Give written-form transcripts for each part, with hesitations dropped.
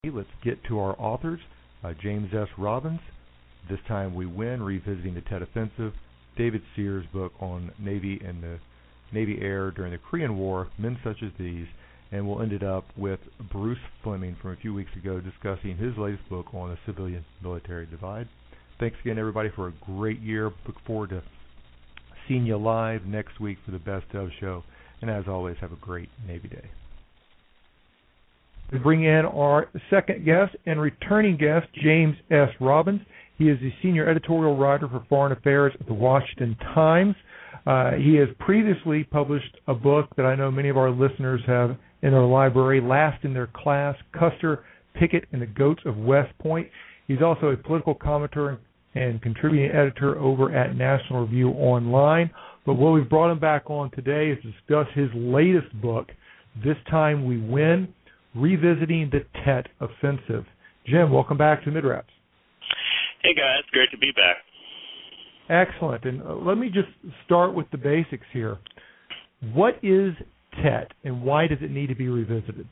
Let's get to our authors. James S. Robbins, This Time We Win, Revisiting the Tet Offensive. David Sears' book on Navy and the Navy Air during the Korean War, Men Such as These. And we'll end it up with Bruce Fleming from a few weeks ago discussing his latest book on the civilian-military divide. Thanks again, everybody, for a great year. Look forward to seeing you live next week for the Best of show. And as always, have a great Navy Day. We bring in our second guest and returning guest, James S. Robbins. He is the senior editorial writer for Foreign Affairs at the Washington Times. He has previously published a book that I know many of our listeners have in their library, Last in Their Class, Custer, Pickett, and the Goats of West Point. He's also a political commentator and contributing editor over at National Review Online. But what we've brought him back on today is to discuss his latest book, This Time We Win, Revisiting the Tet Offensive. Jim, welcome back to Midraps. Hey, guys. Great to be back. Excellent. And let me just start with the basics here. What is Tet, and why does it need to be revisited?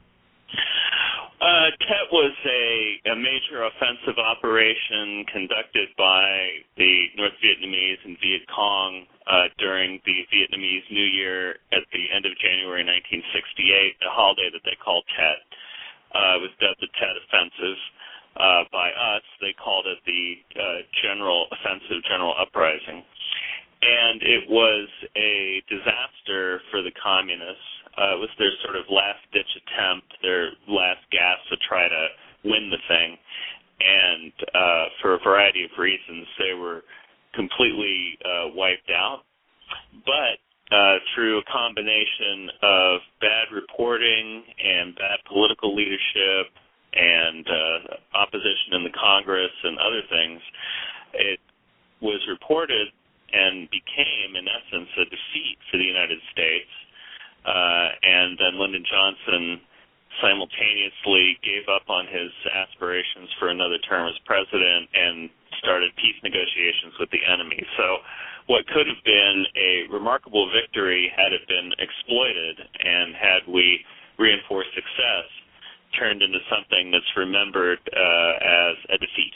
Tet was a major offensive operation conducted by the North Vietnamese and Viet Cong during the Vietnamese New Year at the end of January 1968, a holiday that they called Tet. It was dubbed the Tet Offensive by us. They called it the General Offensive, General Uprising. And it was a disaster for the communists. It was their sort of last-ditch attempt, their last gasp to try to win the thing. And for a variety of reasons, they were completely wiped out. But through a combination of bad reporting and bad political leadership and opposition in the Congress and other things, it was reported and became, in essence, a defeat for the United States. And then Lyndon Johnson simultaneously gave up on his aspirations for another term as president and started peace negotiations with the enemy. So what could have been a remarkable victory had it been exploited and had we reinforced success turned into something that's remembered as a defeat.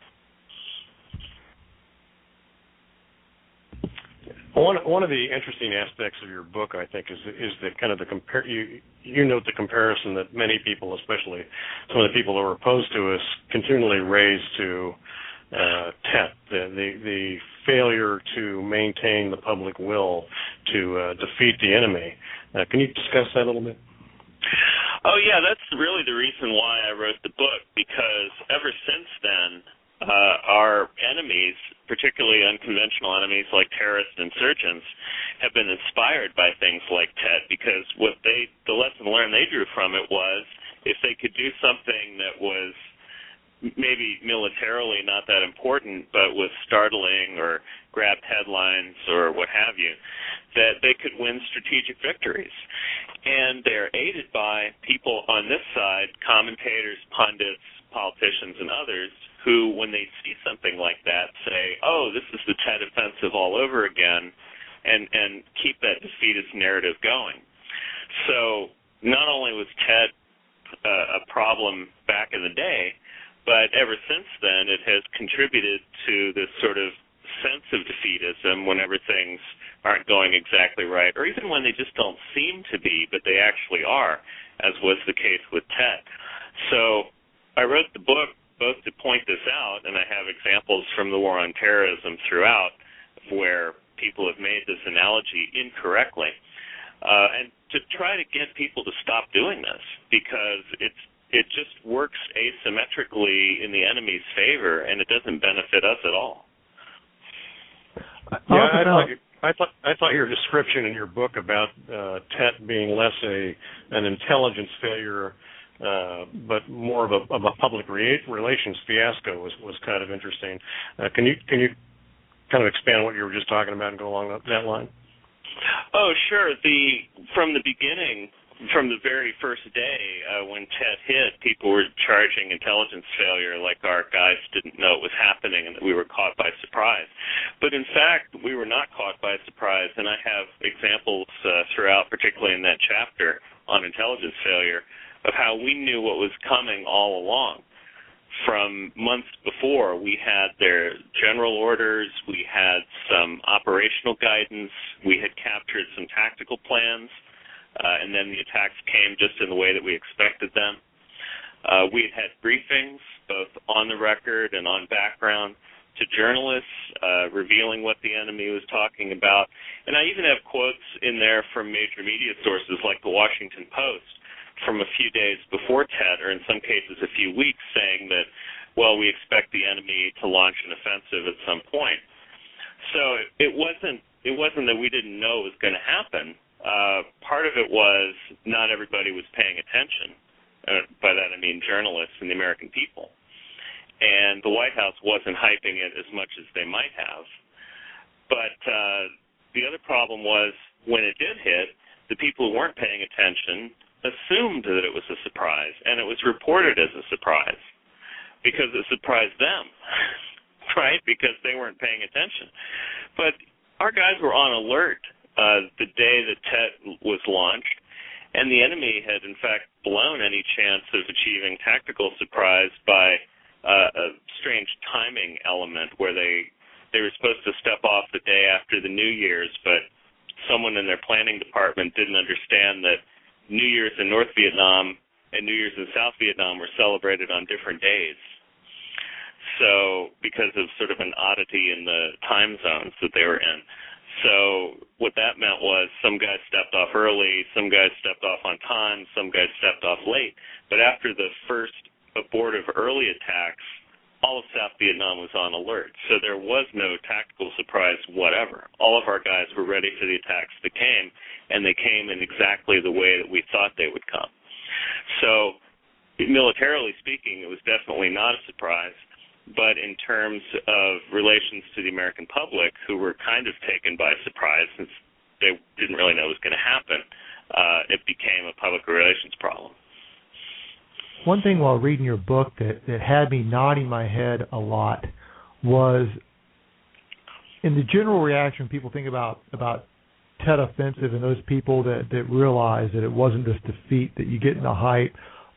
One of the interesting aspects of your book, I think, is the kind of you note the comparison that many people, especially some of the people who are opposed to us, continually raise to Tet, the failure to maintain the public will to defeat the enemy. Can you discuss that a little bit? Oh, yeah, that's really the reason why I wrote the book, because ever since then, our enemies, particularly unconventional enemies like terrorist insurgents, have been inspired by things like Tet, because the lesson learned they drew from it was if they could do something that was maybe militarily not that important, but was startling or grabbed headlines or what have you, that they could win strategic victories. And they're aided by people on this side, commentators, pundits, politicians, and others, who, when they see something like that, say, oh, this is the Tet Offensive all over again, and keep that defeatist narrative going. So not only was Tet a problem back in the day, but ever since then it has contributed to this sort of sense of defeatism whenever things aren't going exactly right, or even when they just don't seem to be, but they actually are, as was the case with Tet. So I wrote the book both to point this out, and I have examples from the war on terrorism throughout where people have made this analogy incorrectly, and to try to get people to stop doing this, because it just works asymmetrically in the enemy's favor, and it doesn't benefit us at all. Yeah, I thought your description in your book about Tet being less an intelligence failure, but more of a public relations fiasco was kind of interesting. Can you kind of expand on what you were just talking about and go along that line? Oh, sure. From the beginning, from the very first day when Tet hit, people were charging intelligence failure, like our guys didn't know it was happening and that we were caught by surprise. But in fact, we were not caught by surprise, and I have examples throughout, particularly in that chapter on intelligence failure, of how we knew what was coming all along. From months before, we had their general orders, we had some operational guidance, we had captured some tactical plans, and then the attacks came just in the way that we expected them. We had briefings, both on the record and on background, to journalists, revealing what the enemy was talking about. And I even have quotes in there from major media sources like the Washington Post from a few days before Tet, or in some cases a few weeks, saying that, well, we expect the enemy to launch an offensive at some point. So it wasn't that we didn't know it was going to happen. Part of it was not everybody was paying attention. By that I mean journalists and the American people. And the White House wasn't hyping it as much as they might have. But the other problem was when it did hit, the people who weren't paying attention assumed that it was a surprise, and it was reported as a surprise because it surprised them, right, because they weren't paying attention. But our guys were on alert the day that Tet was launched, and the enemy had, in fact, blown any chance of achieving tactical surprise by a strange timing element where they were supposed to step off the day after the New Year's, but someone in their planning department didn't understand that New Year's in North Vietnam and New Year's in South Vietnam were celebrated on different days. So, because of sort of an oddity in the time zones that they were in. So, what that meant was some guys stepped off early, some guys stepped off on time, some guys stepped off late. But after the first abortive early attacks, all of South Vietnam was on alert. So there was no tactical surprise whatever. All of our guys were ready for the attacks that came, and they came in exactly the way that we thought they would come. So militarily speaking, it was definitely not a surprise. But in terms of relations to the American public, who were kind of taken by surprise since they didn't really know it was going to happen, it became a public relations problem. One thing while reading your book that had me nodding my head a lot was in the general reaction, people think about Tet Offensive and those people that realize that it wasn't just defeat, that you get in the hype.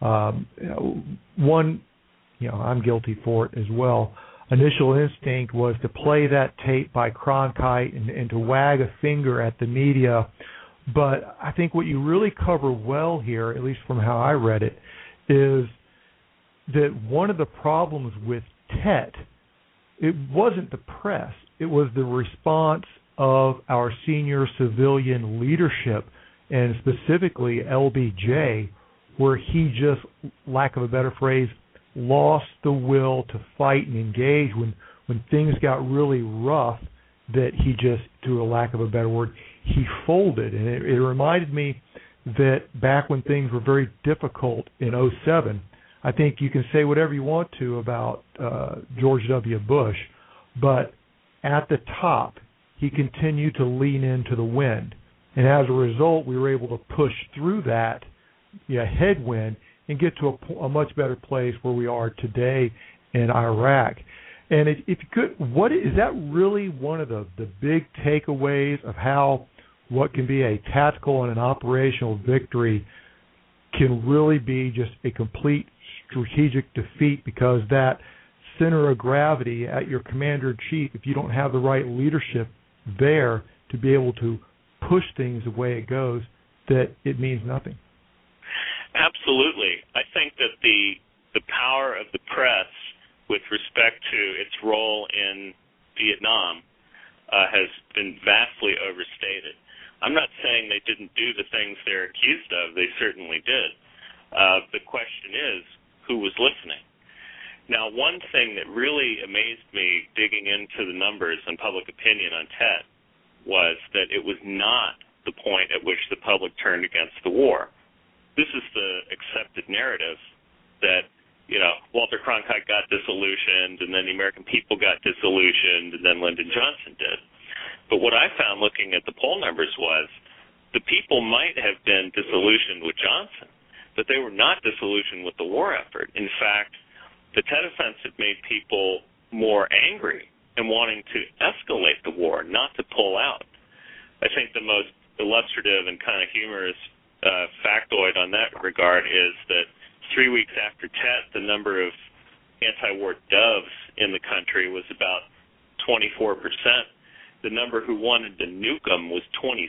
I'm guilty for it as well. Initial instinct was to play that tape by Cronkite and to wag a finger at the media. But I think what you really cover well here, at least from how I read it, is that one of the problems with Tet, it wasn't the press, it was the response of our senior civilian leadership, and specifically LBJ, where he just, lack of a better phrase, lost the will to fight and engage when things got really rough, that he just, through a lack of a better word, he folded. And it reminded me that back when things were very difficult in 2007, I think you can say whatever you want to about George W. Bush, but at the top, he continued to lean into the wind. And as a result, we were able to push through that headwind and get to a much better place where we are today in Iraq. And if you could, is that really one of the big takeaways of how what can be a tactical and an operational victory can really be just a complete strategic defeat, because that center of gravity at your commander-in-chief, if you don't have the right leadership there to be able to push things the way it goes, that it means nothing. Absolutely. I think that the power of the press with respect to its role in Vietnam has been vastly overstated. I'm not saying they didn't do the things they're accused of. They certainly did. The question is, who was listening? Now, one thing that really amazed me digging into the numbers and public opinion on Tet was that it was not the point at which the public turned against the war. This is the accepted narrative that, Walter Cronkite got disillusioned, and then the American people got disillusioned, and then Lyndon Johnson did. But what I found looking at the poll numbers was the people might have been disillusioned with Johnson, but they were not disillusioned with the war effort. In fact, the Tet Offensive made people more angry and wanting to escalate the war, not to pull out. I think the most illustrative and kind of humorous factoid on that regard is that 3 weeks after Tet, the number of anti-war doves in the country was about 24%. The number who wanted to nuke them was 26%.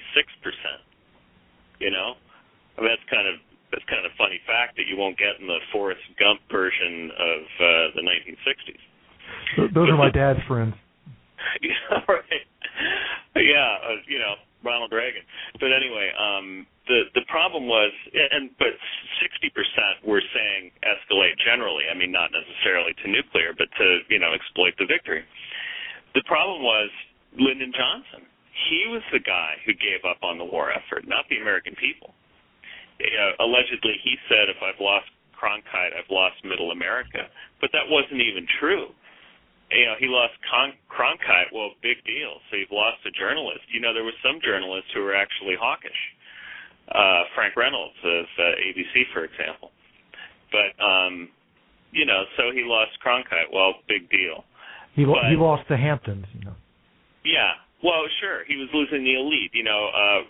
You know, I mean, that's kind of a funny fact that you won't get in the Forrest Gump version of the 1960s. Those are my dad's friends. Yeah, right. Yeah, you know, Ronald Reagan. But anyway, the problem was, but 60% were saying escalate generally. I mean, not necessarily to nuclear, but to, you know, exploit the victory. The problem was Lyndon Johnson. He was the guy who gave up on the war effort, not the American people. Allegedly, he said, if I've lost Cronkite, I've lost Middle America. But that wasn't even true. You know, he lost Cronkite. Well, big deal. So you've lost a journalist. You know, there were some journalists who were actually hawkish. Frank Reynolds of ABC, for example. But, you know, so he lost Cronkite. Well, big deal. He lost the Hamptons, you know. Yeah. Well, sure. He was losing the elite. You know,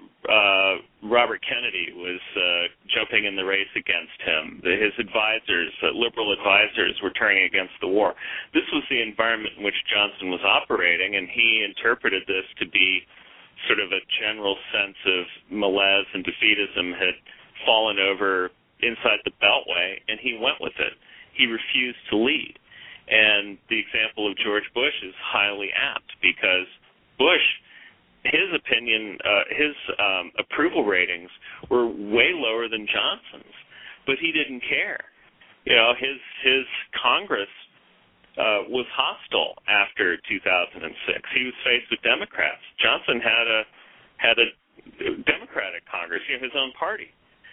Robert Kennedy was jumping in the race against him. His advisors, liberal advisors, were turning against the war. This was the environment in which Johnson was operating, and he interpreted this to be sort of a general sense of malaise and defeatism had fallen over inside the Beltway, and he went with it. He refused to lead. And the example of George Bush is highly apt because Bush, his opinion, his approval ratings were way lower than Johnson's, but he didn't care. You know, his Congress was hostile after 2006. He was faced with Democrats. Johnson had a Democratic Congress, you know, his own party.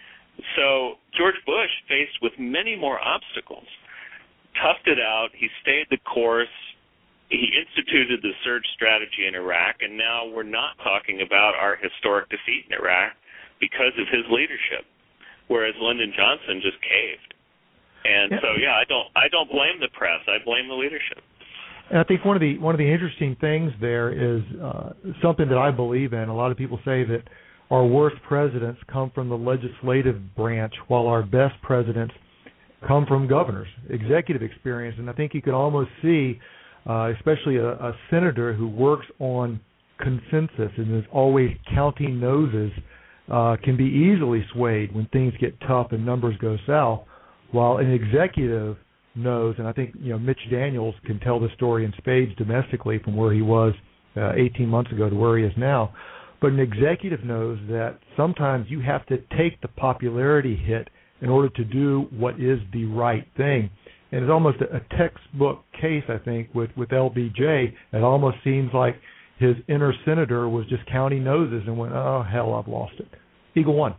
So George Bush, faced with many more obstacles, toughed it out. He stayed the course. He instituted the surge strategy in Iraq, and now we're not talking about our historic defeat in Iraq because of his leadership, whereas Lyndon Johnson just caved. And so, yeah, I don't blame the press. I blame the leadership. And I think one of the interesting things there is something that I believe in. A lot of people say that our worst presidents come from the legislative branch, while our best presidents come from governors, executive experience. And I think you can almost see, especially a senator who works on consensus and is always counting noses, can be easily swayed when things get tough and numbers go south, while an executive knows, and I think, you know, Mitch Daniels can tell the story in spades domestically from where he was 18 months ago to where he is now, but an executive knows that sometimes you have to take the popularity hit in order to do what is the right thing. And it's almost a textbook case, I think, with LBJ. It almost seems like his inner senator was just counting noses and went, oh, hell, I've lost it. Eagle one.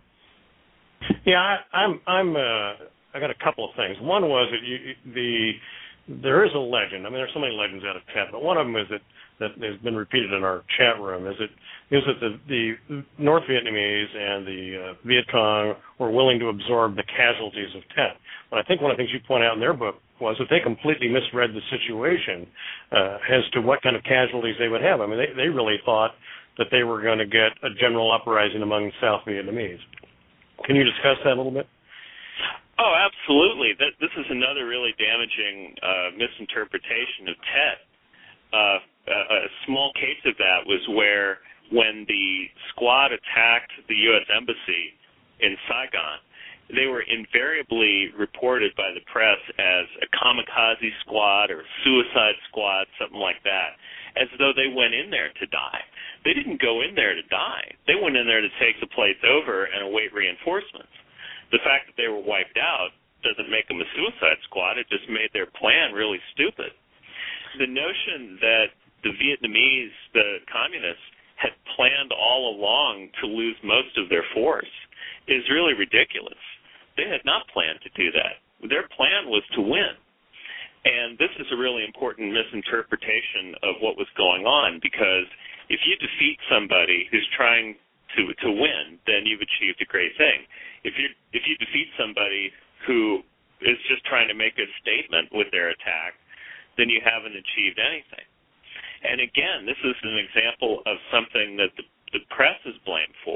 Yeah, I got a couple of things. One was that there is a legend. I mean, there's so many legends out of Tet, but one of them is that has been repeated in our chat room is that the North Vietnamese and the Viet Cong were willing to absorb the casualties of Tet. But I think one of the things you point out in their book was that they completely misread the situation as to what kind of casualties they would have. I mean, they really thought that they were going to get a general uprising among South Vietnamese. Can you discuss that a little bit? Oh, absolutely. This is another really damaging misinterpretation of Tet. A small case of that was where when the squad attacked the U.S. Embassy in Saigon, they were invariably reported by the press as a kamikaze squad or a suicide squad, something like that, as though they went in there to die. They didn't go in there to die. They went in there to take the place over and await reinforcements. The fact that they were wiped out doesn't make them a suicide squad. It just made their plan really stupid. The notion that the Vietnamese, the communists, had planned all along to lose most of their force is really ridiculous. They had not planned to do that. Their plan was to win. And this is a really important misinterpretation of what was going on, because if you defeat somebody who's trying to win, then you've achieved a great thing. If you defeat somebody who is just trying to make a statement with their attack, then you haven't achieved anything. And again, this is an example of something that the press is blamed for.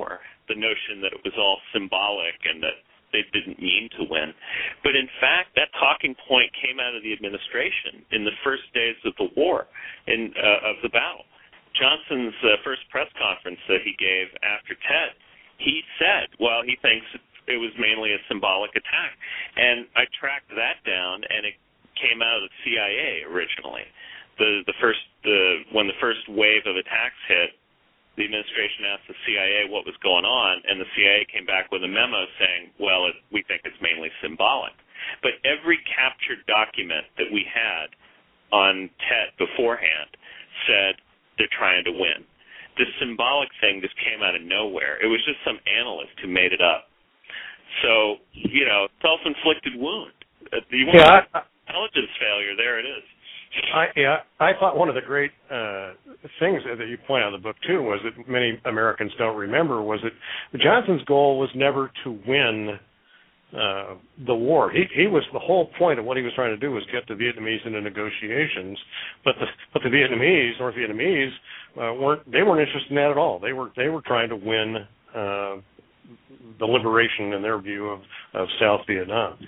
the notion that it was all symbolic and that they didn't mean to win. But in fact, that talking point came out of the administration in the first days of the war, of the battle. Johnson's first press conference that he gave after Tet, he said, well, he thinks it was mainly a symbolic attack. And I tracked that down, and it came out of the CIA originally. When the first wave of attacks hit, the administration asked the CIA what was going on, and the CIA came back with a memo saying, well, we think it's mainly symbolic. But every captured document that we had on Tet beforehand said they're trying to win. The symbolic thing just came out of nowhere. It was just some analyst who made it up. So, self-inflicted wound. Intelligence failure, there it is. I thought one of the great things that you point out in the book, too, was that many Americans don't remember, was that Johnson's goal was never to win the war. He was, the whole point of what he was trying to do was get the Vietnamese into negotiations, but the Vietnamese, North Vietnamese, weren't interested in that at all. They were trying to win the liberation, in their view, of South Vietnam.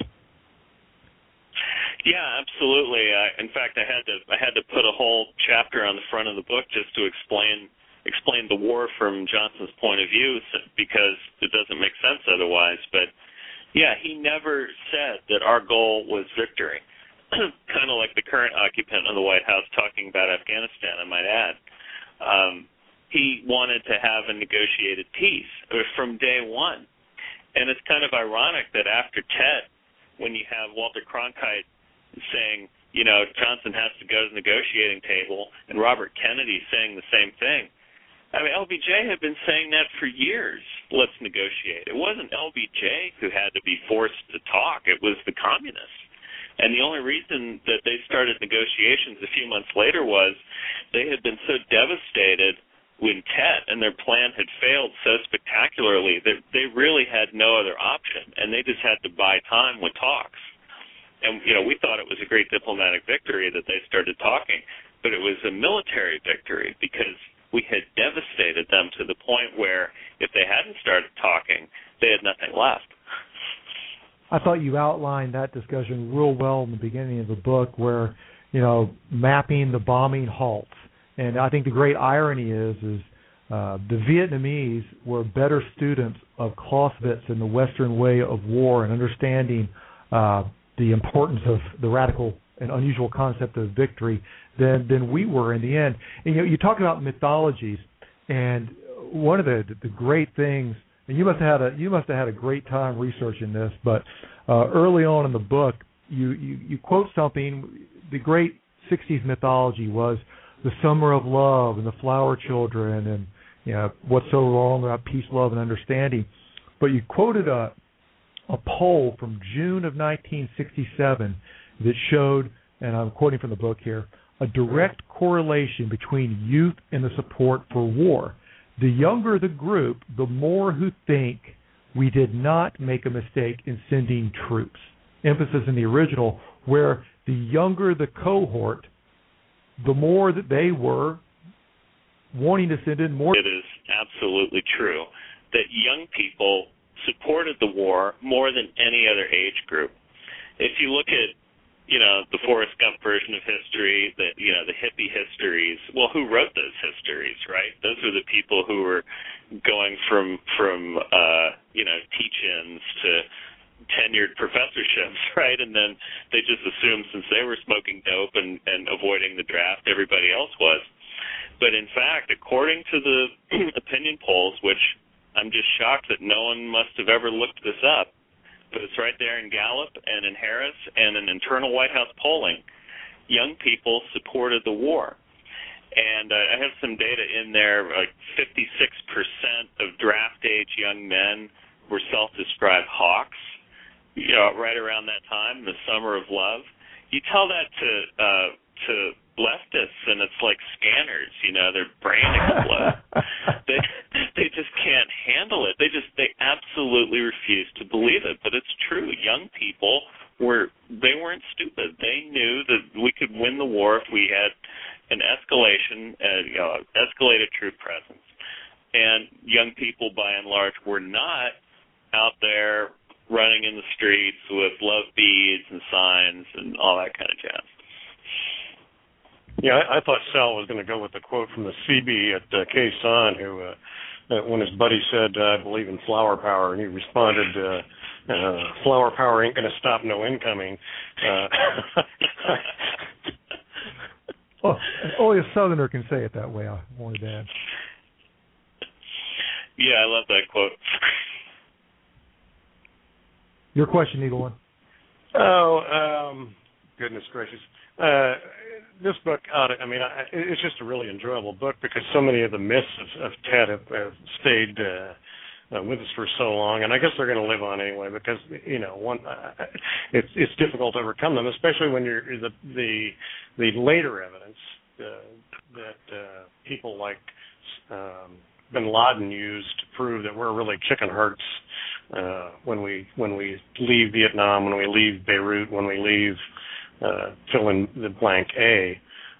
Yeah, absolutely. In fact, I had to put a whole chapter on the front of the book just to explain the war from Johnson's point of view, because it doesn't make sense otherwise. But yeah, he never said that our goal was victory. Kind of like the current occupant of the White House talking about Afghanistan, I might add. He wanted to have a negotiated peace from day one. And it's kind of ironic that after Tet, when you have Walter Cronkite saying, Johnson has to go to the negotiating table, and Robert Kennedy saying the same thing. I mean, LBJ had been saying that for years, let's negotiate. It wasn't LBJ who had to be forced to talk. It was the communists. And the only reason that they started negotiations a few months later was they had been so devastated when Tet and their plan had failed so spectacularly that they really had no other option, and they just had to buy time with talks. And, we thought it was a great diplomatic victory that they started talking, but it was a military victory because we had devastated them to the point where if they hadn't started talking, they had nothing left. I thought you outlined that discussion real well in the beginning of the book where, mapping the bombing halts. And I think the great irony is the Vietnamese were better students of Clausewitz and the Western way of war and understanding the importance of the radical and unusual concept of victory than we were in the end. And you talk about mythologies, and one of the great things, and you must have had a great time researching this, but early on in the book, you quote something. The great 60s mythology was the summer of love and the flower children, and what's so wrong about peace, love, and understanding. But you quoted a poll from June of 1967 that showed, and I'm quoting from the book here, a direct correlation between youth and the support for war. The younger the group, the more who think we did not make a mistake in sending troops. Emphasis in the original, where the younger the cohort, the more that they were wanting to send in more. It is absolutely true that young people supported the war more than any other age group. If you look at, the Forrest Gump version of history, the hippie histories, well, who wrote those histories, right? Those were the people who were going from teach-ins to tenured professorships, right? And then they just assumed since they were smoking dope and avoiding the draft, everybody else was. But in fact, according to the opinion polls, which I'm just shocked that no one must have ever looked this up, but it's right there in Gallup and in Harris and in internal White House polling, young people supported the war. And I have some data in there, like 56% of draft-age young men were self-described hawks, right around that time, the summer of love. You tell that to leftists, and it's like scanners, their brain explodes. They just can't handle it. They absolutely refuse to believe it. But it's true. Young people weren't stupid. They knew that we could win the war if we had an escalated troop presence. and young people, by and large, were not out there running in the streets with love beads and signs and all that kind of jazz. Yeah, I thought Sal was going to go with the quote from the CB at Khe Sanh, who, when his buddy said, I believe in flower power, and he responded, flower power ain't going to stop no incoming. Well, only a Southerner can say it that way, I wanted to add. Yeah, I love that quote. Your question, Eagle One. Oh, goodness gracious. This book, it's just a really enjoyable book because so many of the myths of Tet have stayed with us for so long, and I guess they're going to live on anyway because it's difficult to overcome them, especially when you're the later evidence that people like Bin Laden used to prove that we're really chicken hearts when we leave Vietnam, when we leave Beirut, when we leave fill in the blank A.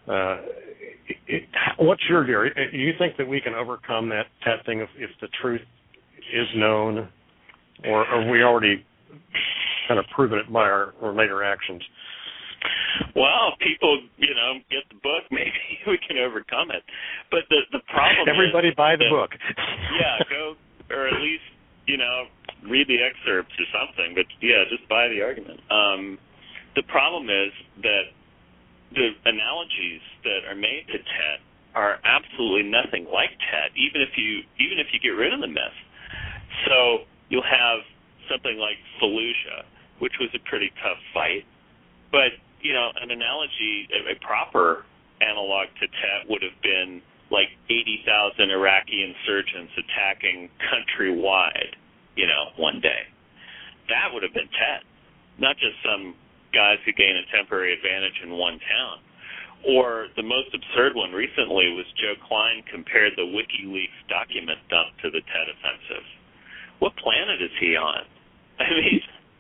What's your theory? Do you think that we can overcome that thing if the truth is known, or are we already kind of proven it by our later actions? Well, if people, get the book, maybe we can overcome it. But the problem everybody is buy the book. Yeah, go, or at least, read the excerpts or something. But, yeah, just buy the argument. The problem is that the analogies that are made to Tet are absolutely nothing like Tet, even if you get rid of the myth. So you'll have something like Fallujah, which was a pretty tough fight, but an analogy, a proper analog to Tet would have been like 80,000 Iraqi insurgents attacking countrywide, one day. That would have been Tet, not just some guys who gain a temporary advantage in one town. Or the most absurd one recently was Joe Klein compared the WikiLeaks document dump to the Tet offensive. What planet is he on? I mean,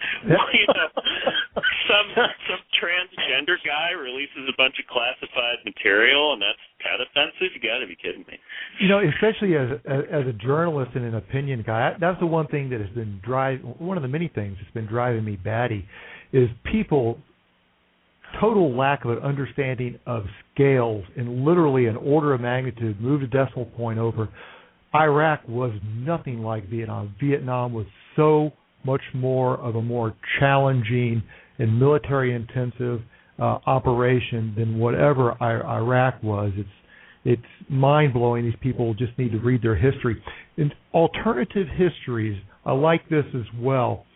some transgender guy releases a bunch of classified material, and that's Tet offensive? You got to be kidding me. Especially as a journalist and an opinion guy, that's the one thing that has been one of the many things that's been driving me batty, is people total lack of an understanding of scales and literally an order of magnitude, move a decimal point over. Iraq was nothing like Vietnam. Vietnam was so much more of a more challenging and military-intensive operation than whatever Iraq was. It's mind-blowing. These people just need to read their history. In alternative histories, I like this as well.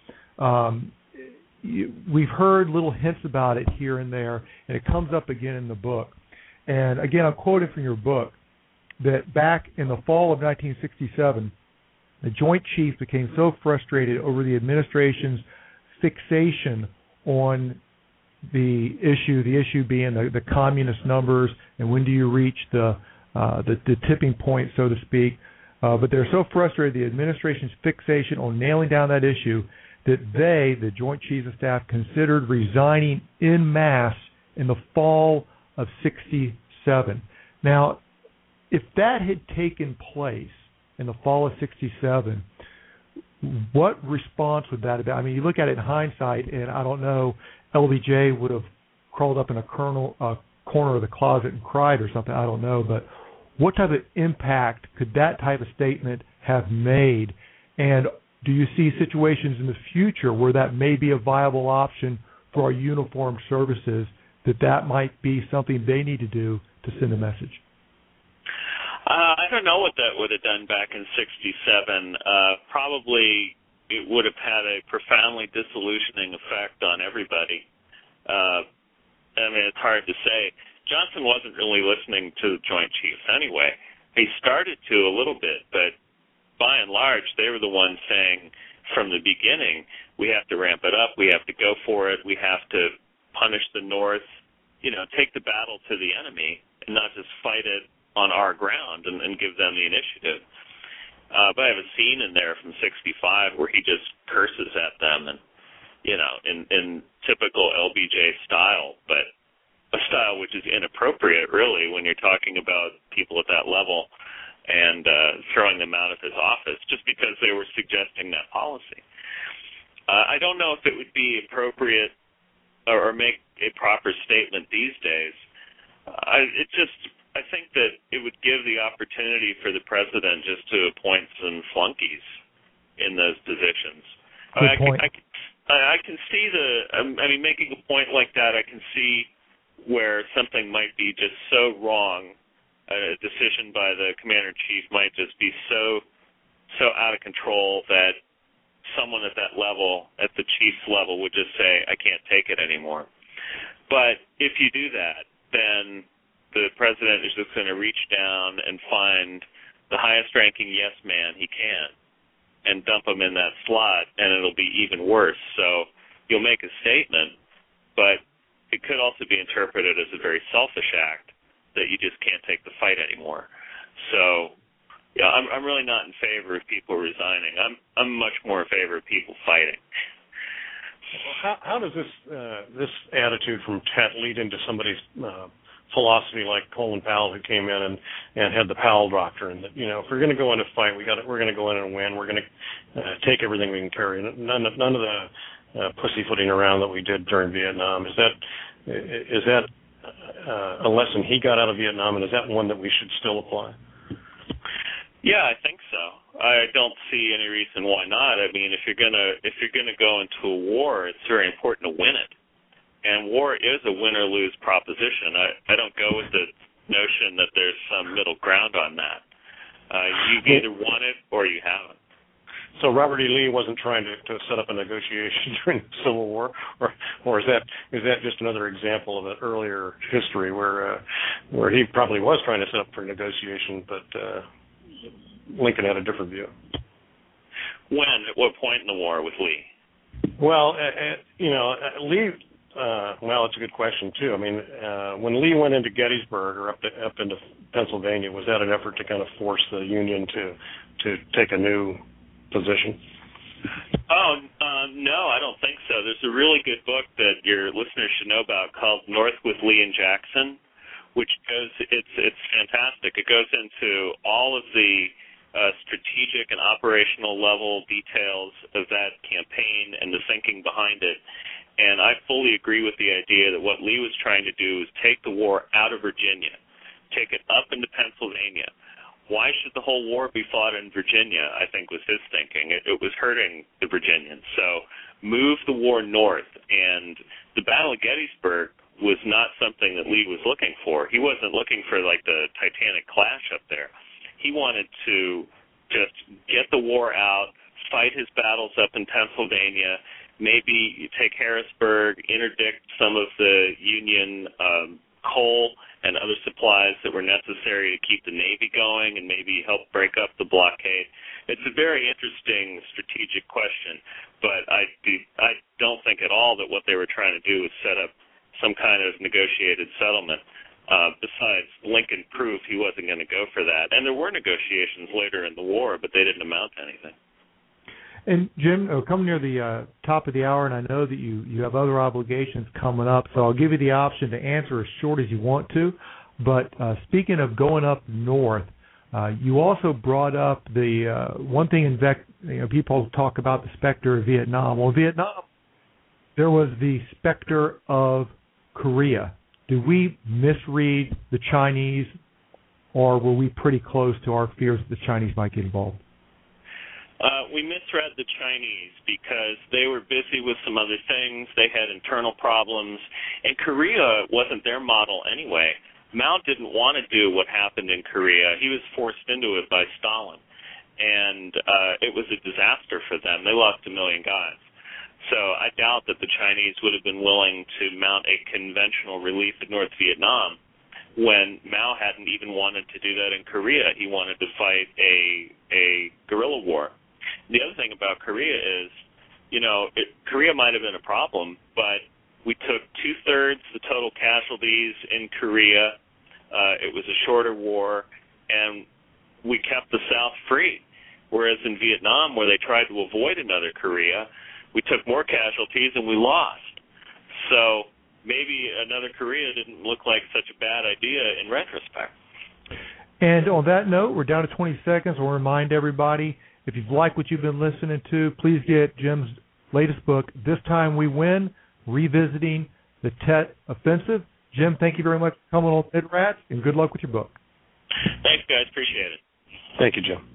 We've heard little hints about it here and there, and it comes up again in the book. And again, I'm quoting from your book that back in the fall of 1967, the Joint Chiefs became so frustrated over the administration's fixation on the issue being the communist numbers and when do you reach the tipping point, so to speak. But they're so frustrated, the administration's fixation on nailing down that issue, that the Joint Chiefs of Staff, considered resigning en masse in the fall of 67. Now, if that had taken place in the fall of 67, what response would that have been? I mean, you look at it in hindsight, and I don't know, LBJ would have crawled up in a corner of the closet and cried or something, I don't know, but what type of impact could that type of statement have made? And do you see situations in the future where that may be a viable option for our uniformed services, that might be something they need to do to send a message? I don't know what that would have done back in 67. Probably it would have had a profoundly disillusioning effect on everybody. I mean, it's hard to say. Johnson wasn't really listening to the Joint Chiefs anyway. He started to a little bit, but by and large, they were the ones saying from the beginning, we have to ramp it up, we have to go for it, we have to punish the North, take the battle to the enemy and not just fight it on our ground and give them the initiative. But I have a scene in there from 65 where he just curses at them and, in typical LBJ style, but a style which is inappropriate, really, when you're talking about people at that level. and throwing them out of his office just because they were suggesting that policy. I don't know if it would be appropriate or make a proper statement these days. I think that it would give the opportunity for the president just to appoint some flunkies in those positions. Good point. I can see making a point like that, I can see where something might be just so wrong, a decision by the commander-in-chief might just be so out of control that someone at that level, at the chief's level, would just say, I can't take it anymore. But if you do that, then the president is just going to reach down and find the highest-ranking yes man he can and dump him in that slot, and it'll be even worse. So you'll make a statement, but it could also be interpreted as a very selfish act that you just can't take the fight anymore. So yeah, I'm really not in favor of people resigning. I'm much more in favor of people fighting. How does this attitude from Tet lead into somebody's philosophy like Colin Powell, who came in and had the Powell doctrine that, if we're going to go in a fight, we're going to go in and win. We're going to take everything we can carry. None of the pussyfooting around that we did during Vietnam. Is that a lesson he got out of Vietnam, and is that one that we should still apply? Yeah, I think so. I don't see any reason why not. I mean, if you're gonna go into a war, it's very important to win it. And war is a win-or-lose proposition. I don't go with the notion that there's some middle ground on that. You've either won it or you haven't. So Robert E. Lee wasn't trying to set up a negotiation during the Civil War, or is that just another example of an earlier history where he probably was trying to set up for negotiation, but Lincoln had a different view? When? At what point in the war with Lee? Well, Lee. Well, it's a good question too. I mean, when Lee went into Gettysburg or up into Pennsylvania, was that an effort to kind of force the Union to take a new position? No, I don't think so. There's a really good book that your listeners should know about called North with Lee and Jackson, which it's fantastic. It goes into all of the strategic and operational level details of that campaign and the thinking behind it. And I fully agree with the idea that what Lee was trying to do is take the war out of Virginia, take it up into Pennsylvania. Why should the whole war be fought in Virginia, I think was his thinking. It was hurting the Virginians. So move the war north. And the Battle of Gettysburg was not something that Lee was looking for. He wasn't looking for, like, the Titanic clash up there. He wanted to just get the war out, fight his battles up in Pennsylvania, maybe take Harrisburg, interdict some of the Union coal and other supplies that were necessary to keep the Navy going and maybe help break up the blockade. It's a very interesting strategic question, but I don't think at all that what they were trying to do was set up some kind of negotiated settlement. Besides, Lincoln proved he wasn't going to go for that. And there were negotiations later in the war, but they didn't amount to anything. And Jim, coming near the top of the hour, and I know that you have other obligations coming up, so I'll give you the option to answer as short as you want to. But speaking of going up north, you also brought up the one thing people talk about the specter of Vietnam. Well, Vietnam, there was the specter of Korea. Do we misread the Chinese, or were we pretty close to our fears that the Chinese might get involved? We misread the Chinese because they were busy with some other things. They had internal problems. And Korea wasn't their model anyway. Mao didn't want to do what happened in Korea. He was forced into it by Stalin. And it was a disaster for them. They lost 1 million guys. So I doubt that the Chinese would have been willing to mount a conventional relief in North Vietnam when Mao hadn't even wanted to do that in Korea. He wanted to fight a guerrilla war. The other thing about Korea is, Korea might have been a problem, but we took 2/3 the total casualties in Korea. It was a shorter war, and we kept the South free. Whereas in Vietnam, where they tried to avoid another Korea, we took more casualties and we lost. So maybe another Korea didn't look like such a bad idea in retrospect. And on that note, we're down to 20 seconds. I'll remind everybody, if you've liked what you've been listening to, please get Jim's latest book, This Time We Win, Revisiting the Tet Offensive. Jim, thank you very much for coming on MidRats, and good luck with your book. Thanks, guys. Appreciate it. Thank you, Jim.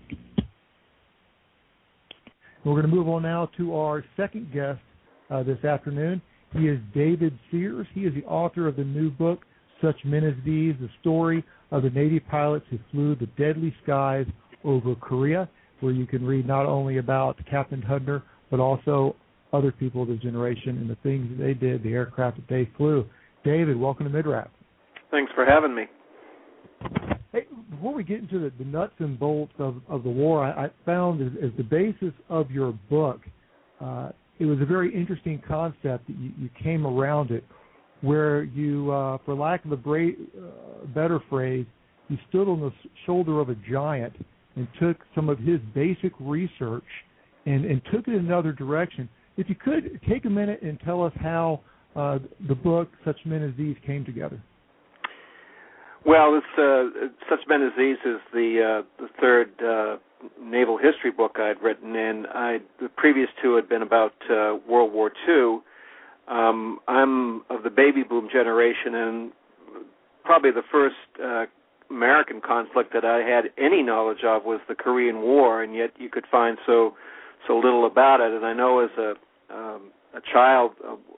We're going to move on now to our second guest this afternoon. He is David Sears. He is the author of the new book, Such Men as These, the story of the Navy pilots who flew the deadly skies over Korea, where you can read not only about Captain Hudner, but also other people of the generation and the things that they did, the aircraft that they flew. David, welcome to MidRats. Thanks for having me. Hey, before we get into the nuts and bolts of the war, I found as the basis of your book, it was a very interesting concept that you came around it, where you, for lack of a better phrase, you stood on the shoulder of a giant and took some of his basic research and took it in another direction. If you could, take a minute and tell us how the book, Such Men as These, came together. Well, Such Men as These is the third naval history book I'd written, and the previous two had been about World War II. I'm of the baby boom generation, and probably the first American conflict that I had any knowledge of was the Korean War, and yet you could find so little about it. And I know as a child,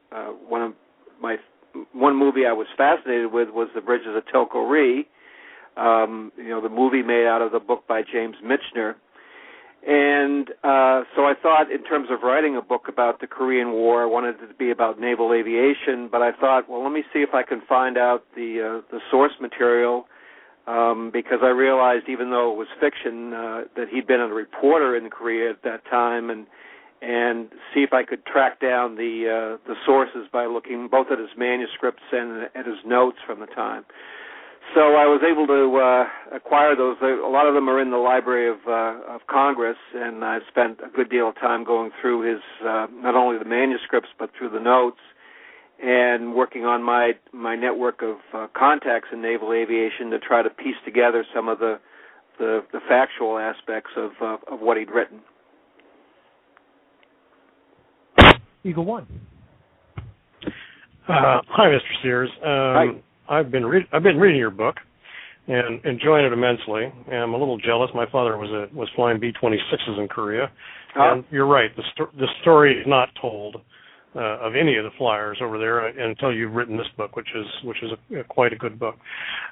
one movie I was fascinated with was The Bridges of Tokyo-ri, the movie made out of the book by James Michener. And so I thought, in terms of writing a book about the Korean War, I wanted it to be about naval aviation, but I thought, well, let me see if I can find out the source material, because I realized, even though it was fiction, that he'd been a reporter in Korea at that time, and see if I could track down the sources by looking both at his manuscripts and at his notes from the time. So I was able to acquire those. A lot of them are in the Library of Congress, and I've spent a good deal of time going through his, not only the manuscripts, but through the notes, and working on my network of contacts in naval aviation to try to piece together some of the factual aspects of what he'd written. Eagle One. Hi, Mr. Sears. Hi. I've been reading your book and enjoying it immensely. And I'm a little jealous. My father was flying B-26s in Korea, and you're right. The story is not told of any of the flyers over there until you've written this book, which is quite a good book.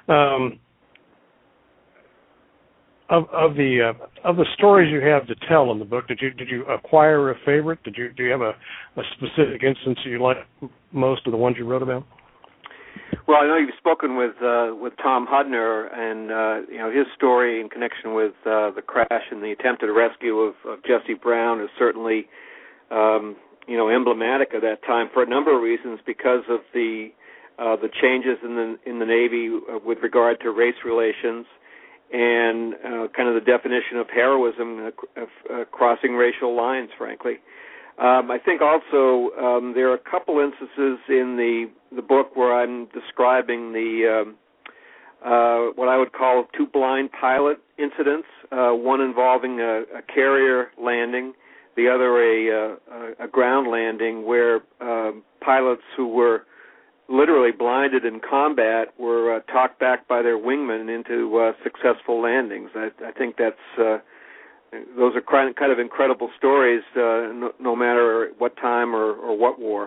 Of the stories you have to tell in the book, did you acquire a favorite? Do you have a specific instance you like most of the ones you wrote about? Well, I know you've spoken with Tom Hudner, and his story in connection with the crash and the attempted rescue of Jesse Brown is certainly emblematic of that time for a number of reasons, because of the changes in the Navy with regard to race relations, and kind of the definition of heroism crossing racial lines, frankly. I think also there are a couple instances in the book where I'm describing the what I would call two blind pilot incidents, one involving a carrier landing, the other a ground landing, where pilots who were literally blinded in combat were talked back by their wingmen into successful landings. I think those are kind of incredible stories, no matter what time or what war.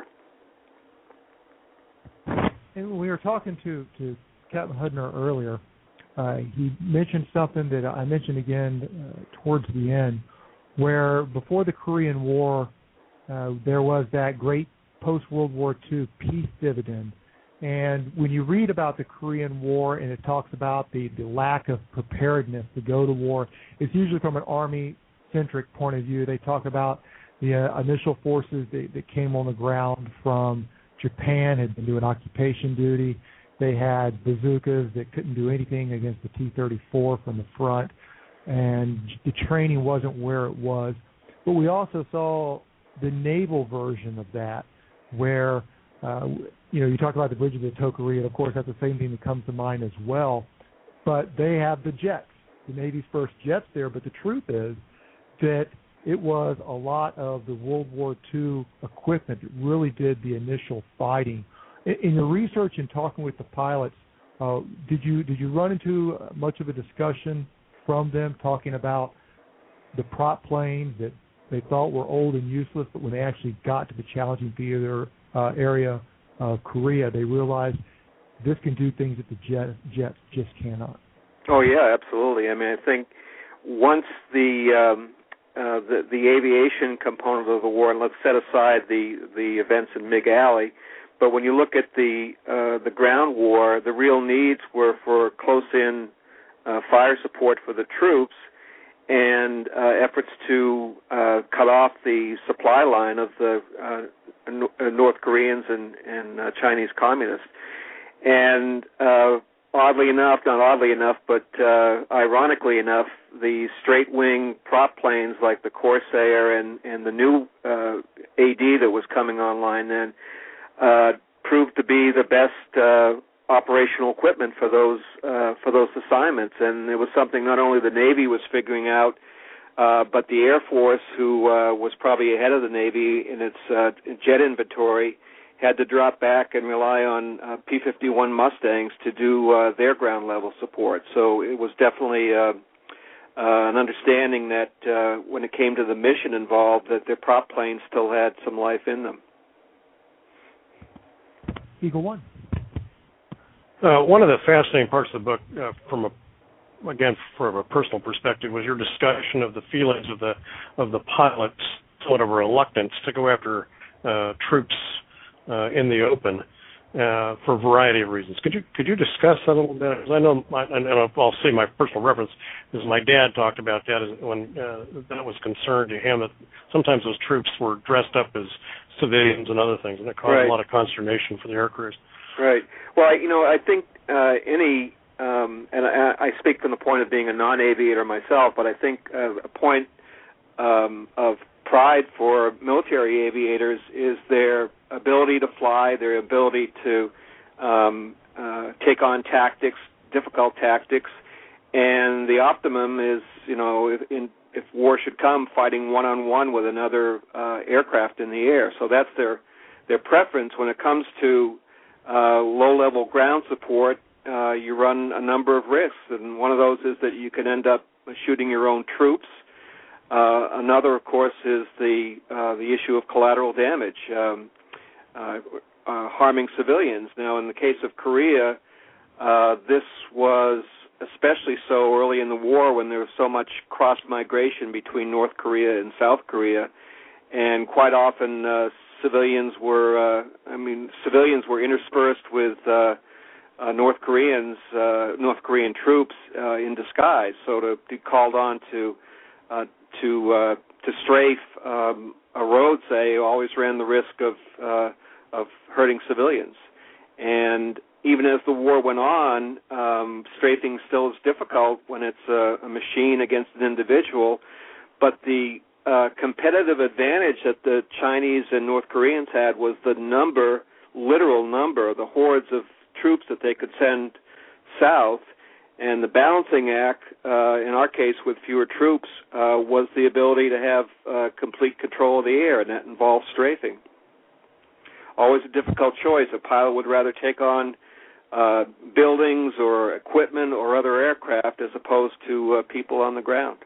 And when we were talking to Captain Hudner earlier, he mentioned something that I mentioned again towards the end, where before the Korean War, there was that great post-World War II peace dividend. And when you read about the Korean War and it talks about the lack of preparedness to go to war, it's usually from an Army-centric point of view. They talk about the initial forces that came on the ground from Japan, had been doing occupation duty. They had bazookas that couldn't do anything against the T-34 from the front, and the training wasn't where it was. But we also saw the naval version of that, where you talk about the Bridges of Tokyo-ri, and of course that's the same thing that comes to mind as well. but they have the jets, the Navy's first jets there. But the truth is that it was a lot of the World War II equipment that really did the initial fighting. In your research and talking with the pilots, did you run into much of a discussion from them talking about the prop planes that they thought were old and useless, but when they actually got to the challenging theater area of Korea, they realized this can do things that the jets just cannot? Oh yeah, absolutely. I mean, I think once the aviation component of the war, and let's set aside the events in Mig Alley, but when you look at the ground war, the real needs were for close-in fire support for the troops and efforts to cut off the supply line of the North Koreans and Chinese communists. And oddly enough, not oddly enough, but ironically enough, the straight-wing prop planes like the Corsair and the new AD that was coming online then proved to be the best operational equipment for those assignments. And it was something not only the Navy was figuring out, but the Air Force, who was probably ahead of the Navy in its jet inventory, had to drop back and rely on P-51 Mustangs to do their ground-level support. So it was definitely an understanding that when it came to the mission involved, that their prop planes still had some life in them. Eagle One. One of the fascinating parts of the book, from a personal perspective, was your discussion of the feelings of the pilots, sort of reluctance to go after troops in the open for a variety of reasons. Could you discuss that a little bit? Because I know, I'll say my personal reference is my dad talked about that when that was concerned to him, that sometimes those troops were dressed up as civilians and other things, and it caused a lot of consternation for the air crews. Right. Well, I think and I speak from the point of being a non-aviator myself, but I think a point of pride for military aviators is their ability to fly, their ability to take on tactics, difficult tactics, and the optimum is, if war should come, fighting one-on-one with another aircraft in the air. So that's their preference. When it comes to low-level ground support, you run a number of risks, and one of those is that you can end up shooting your own troops. Another, of course, is the issue of collateral damage, harming civilians. Now, in the case of Korea, this was especially so early in the war when there was so much cross-migration between North Korea and South Korea, and quite often civilians were interspersed with North Korean troops in disguise, so to be called on to strafe a road, say, always ran the risk of hurting civilians. And even as the war went on, strafing still is difficult when it's a machine against an individual, but the competitive advantage that the Chinese and North Koreans had was the literal number, the hordes of troops that they could send south. And the balancing act, in our case with fewer troops, was the ability to have complete control of the air, and that involved strafing. Always a difficult choice. A pilot would rather take on buildings or equipment or other aircraft as opposed to people on the ground.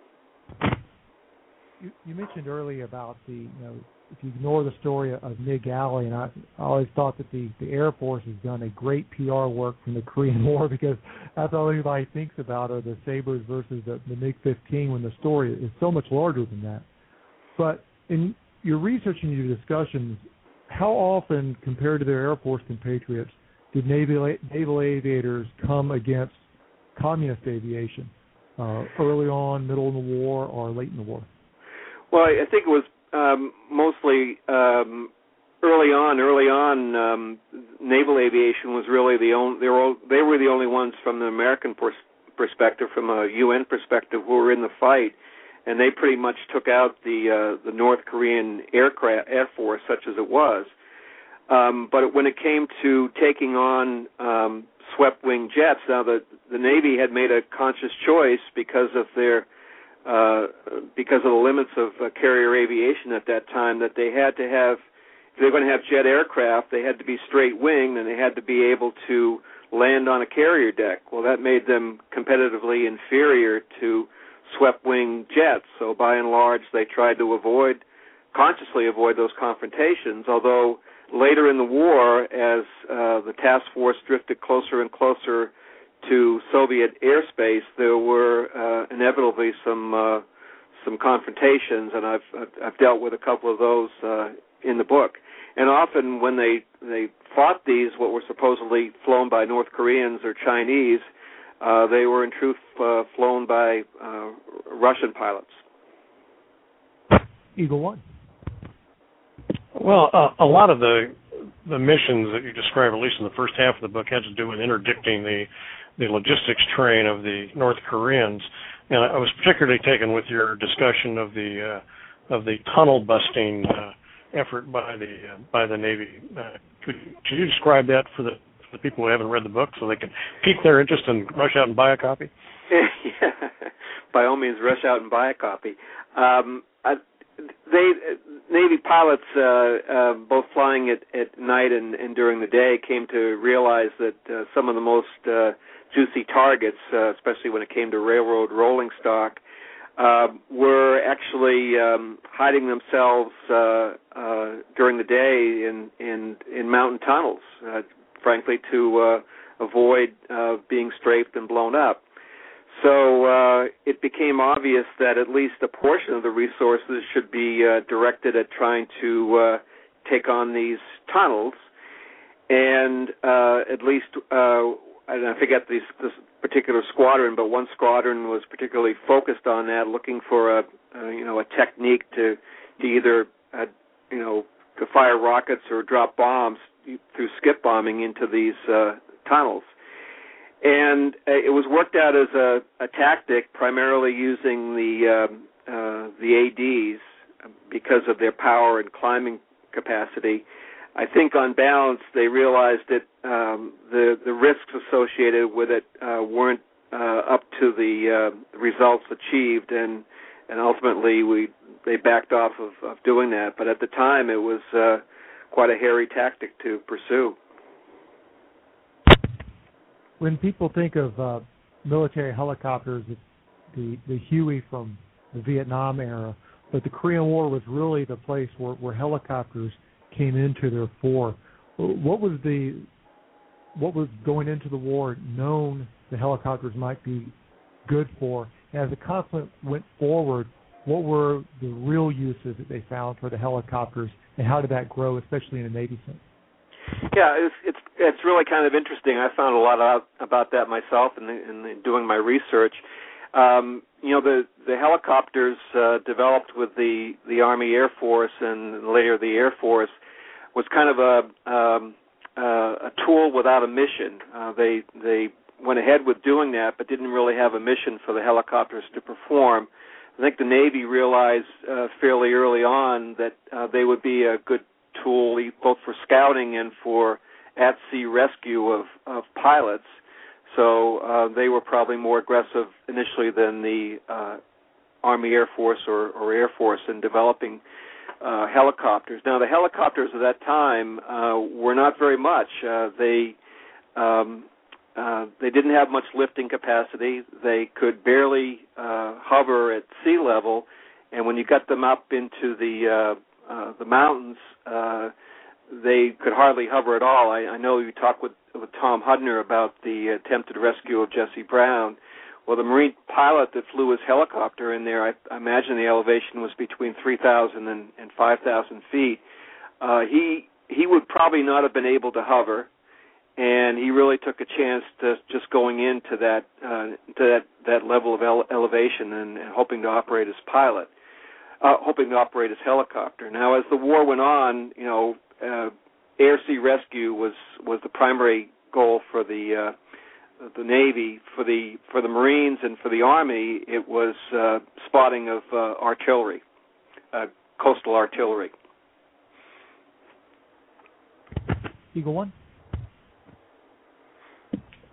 You mentioned earlier about if you ignore the story of Mig Alley, and I always thought that the Air Force has done a great PR work from the Korean War, because that's all anybody thinks about are the Sabres versus the MiG-15, when the story is so much larger than that. But in your research and your discussions, how often, compared to their Air Force compatriots, did naval aviators come against communist aviation, early on, middle of the war, or late in the war? Well, I think it was mostly early on. Naval aviation was really they were the only ones from the American perspective, from a UN perspective, who were in the fight, and they pretty much took out the North Korean Air Force, such as it was. But when it came to taking on swept-wing jets. Now, the Navy had made a conscious choice because of the limits of carrier aviation at that time, that they had to have, if they were going to have jet aircraft, they had to be straight-winged and they had to be able to land on a carrier deck. Well, that made them competitively inferior to swept-wing jets. So by and large, they tried to consciously avoid those confrontations, although later in the war, as the task force drifted closer and closer to Soviet airspace, there were inevitably some confrontations, and I've dealt with a couple of those in the book. And often when they fought these, what were supposedly flown by North Koreans or Chinese, they were in truth flown by Russian pilots. Eagle One. Well, a lot of the missions that you describe, at least in the first half of the book, had to do with interdicting the logistics train of the North Koreans. And I was particularly taken with your discussion of the tunnel busting effort by the Navy. Could you describe that for the people who haven't read the book, so they can pique their interest and rush out and buy a copy? Yeah, by all means, rush out and buy a copy. Navy pilots, both flying at night and during the day, came to realize that some of the most juicy targets, especially when it came to railroad rolling stock, were actually hiding themselves during the day in mountain tunnels, frankly, to avoid being strafed and blown up. So it became obvious that at least a portion of the resources should be directed at trying to take on these tunnels, and at least, I forget this particular squadron, but one squadron was particularly focused on that, looking for a technique to either to fire rockets or drop bombs through skip bombing into these tunnels. And it was worked out as a tactic, primarily using the ADs because of their power and climbing capacity. I think on balance, they realized that the risks associated with it weren't up to the results achieved, and ultimately they backed off of doing that. But at the time, it was quite a hairy tactic to pursue. When people think of military helicopters, it's the Huey from the Vietnam era, but the Korean War was really the place where helicopters came into their fore. What was going into the war known the helicopters might be good for? As the conflict went forward, what were the real uses that they found for the helicopters, and how did that grow, especially in a Navy sense? Yeah, it's really kind of interesting. I found a lot out about that myself in doing my research. The helicopters developed with the Army Air Force and later the Air Force was kind of a tool without a mission. They went ahead with doing that, but didn't really have a mission for the helicopters to perform. I think the Navy realized fairly early on that they would be a good tool both for scouting and for at-sea rescue of pilots. So they were probably more aggressive initially than the Army Air Force or Air Force in developing helicopters. Now, the helicopters at that time were not very much. They didn't have much lifting capacity. They could barely hover at sea level, and when you got them up into the mountains, they could hardly hover at all. I know you talked with Tom Hudner about the attempted rescue of Jesse Brown. Well, the Marine pilot that flew his helicopter in there, I imagine the elevation was between 3,000 and 5,000 feet. He would probably not have been able to hover, and he really took a chance to just going into that level of elevation and hoping to operate his pilot. Hoping to operate his helicopter. Now, as the war went on, air-sea rescue was the primary goal for the Navy. For the Marines and for the Army, it was spotting of artillery, coastal artillery. Eagle One.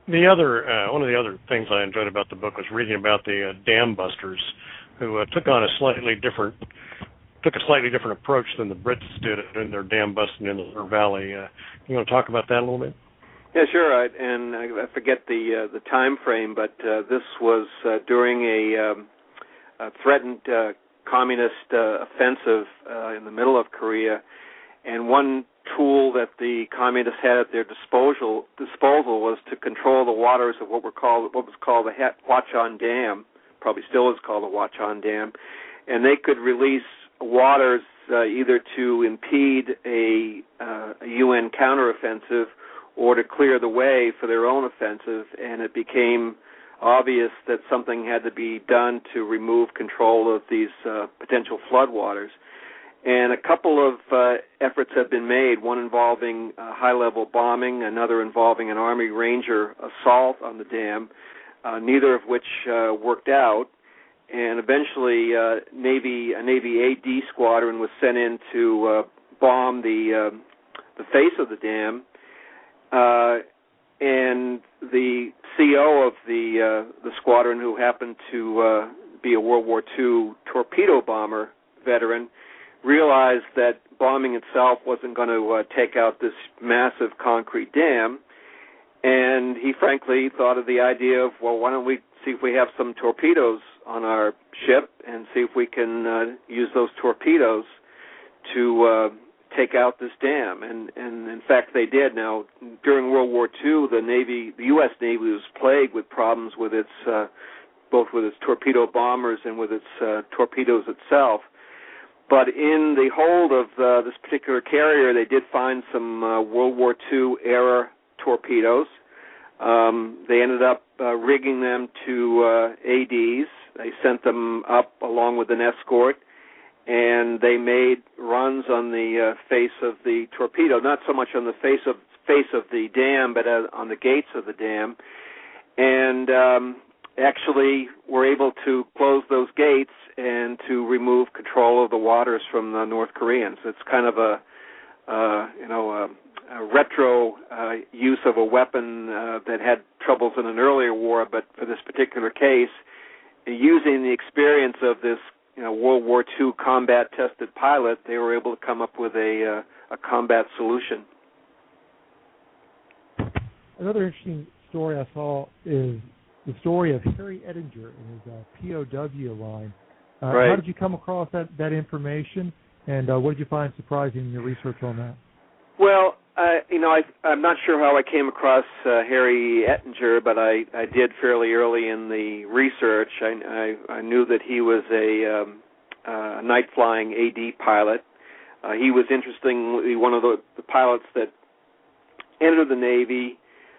The other one of the other things I enjoyed about the book was reading about the dam busters, who took a slightly different approach than the Brits did in their dam busting in the River Valley. You want to talk about that a little bit? Yeah, sure. I forget the time frame, but this was during a threatened communist offensive in the middle of Korea, and one tool that the communists had at their disposal was to control the waters of what was called the Hwachon Dam, probably still is called the Hwachon Dam, and they could release waters either to impede a UN counteroffensive or to clear the way for their own offensive, and it became obvious that something had to be done to remove control of these potential floodwaters. And a couple of efforts have been made, one involving high-level bombing, another involving an Army Ranger assault on the dam, neither of which worked out. And eventually a Navy AD squadron was sent in to bomb the face of the dam. And the CO of the squadron, who happened to be a World War II torpedo bomber veteran, realized that bombing itself wasn't going to take out this massive concrete dam, and he frankly thought of the idea of, well, why don't we see if we have some torpedoes on our ship and see if we can use those torpedoes to take out this dam. And in fact they did. Now, during World War II, the U.S. Navy was plagued with problems with its both with its torpedo bombers and with its torpedoes itself. But in the hold of this particular carrier, they did find some World War II era torpedoes. They ended up rigging them to ADs. They sent them up along with an escort, and they made runs on the face of the torpedo, not so much on the face of the dam, but on the gates of the dam, and actually were able to close those gates and to remove control of the waters from the North Koreans. It's kind of a retro use of a weapon that had troubles in an earlier war, but for this particular case, using the experience of this World War II combat-tested pilot, they were able to come up with a combat solution. Another interesting story I saw is the story of Harry Ettinger and his POW line. Right. How did you come across that information, and what did you find surprising in your research on that? Well, I'm not sure how I came across Harry Ettinger, but I did fairly early in the research. I knew that he was a night-flying AD pilot. He was, interestingly, one of the pilots that entered the Navy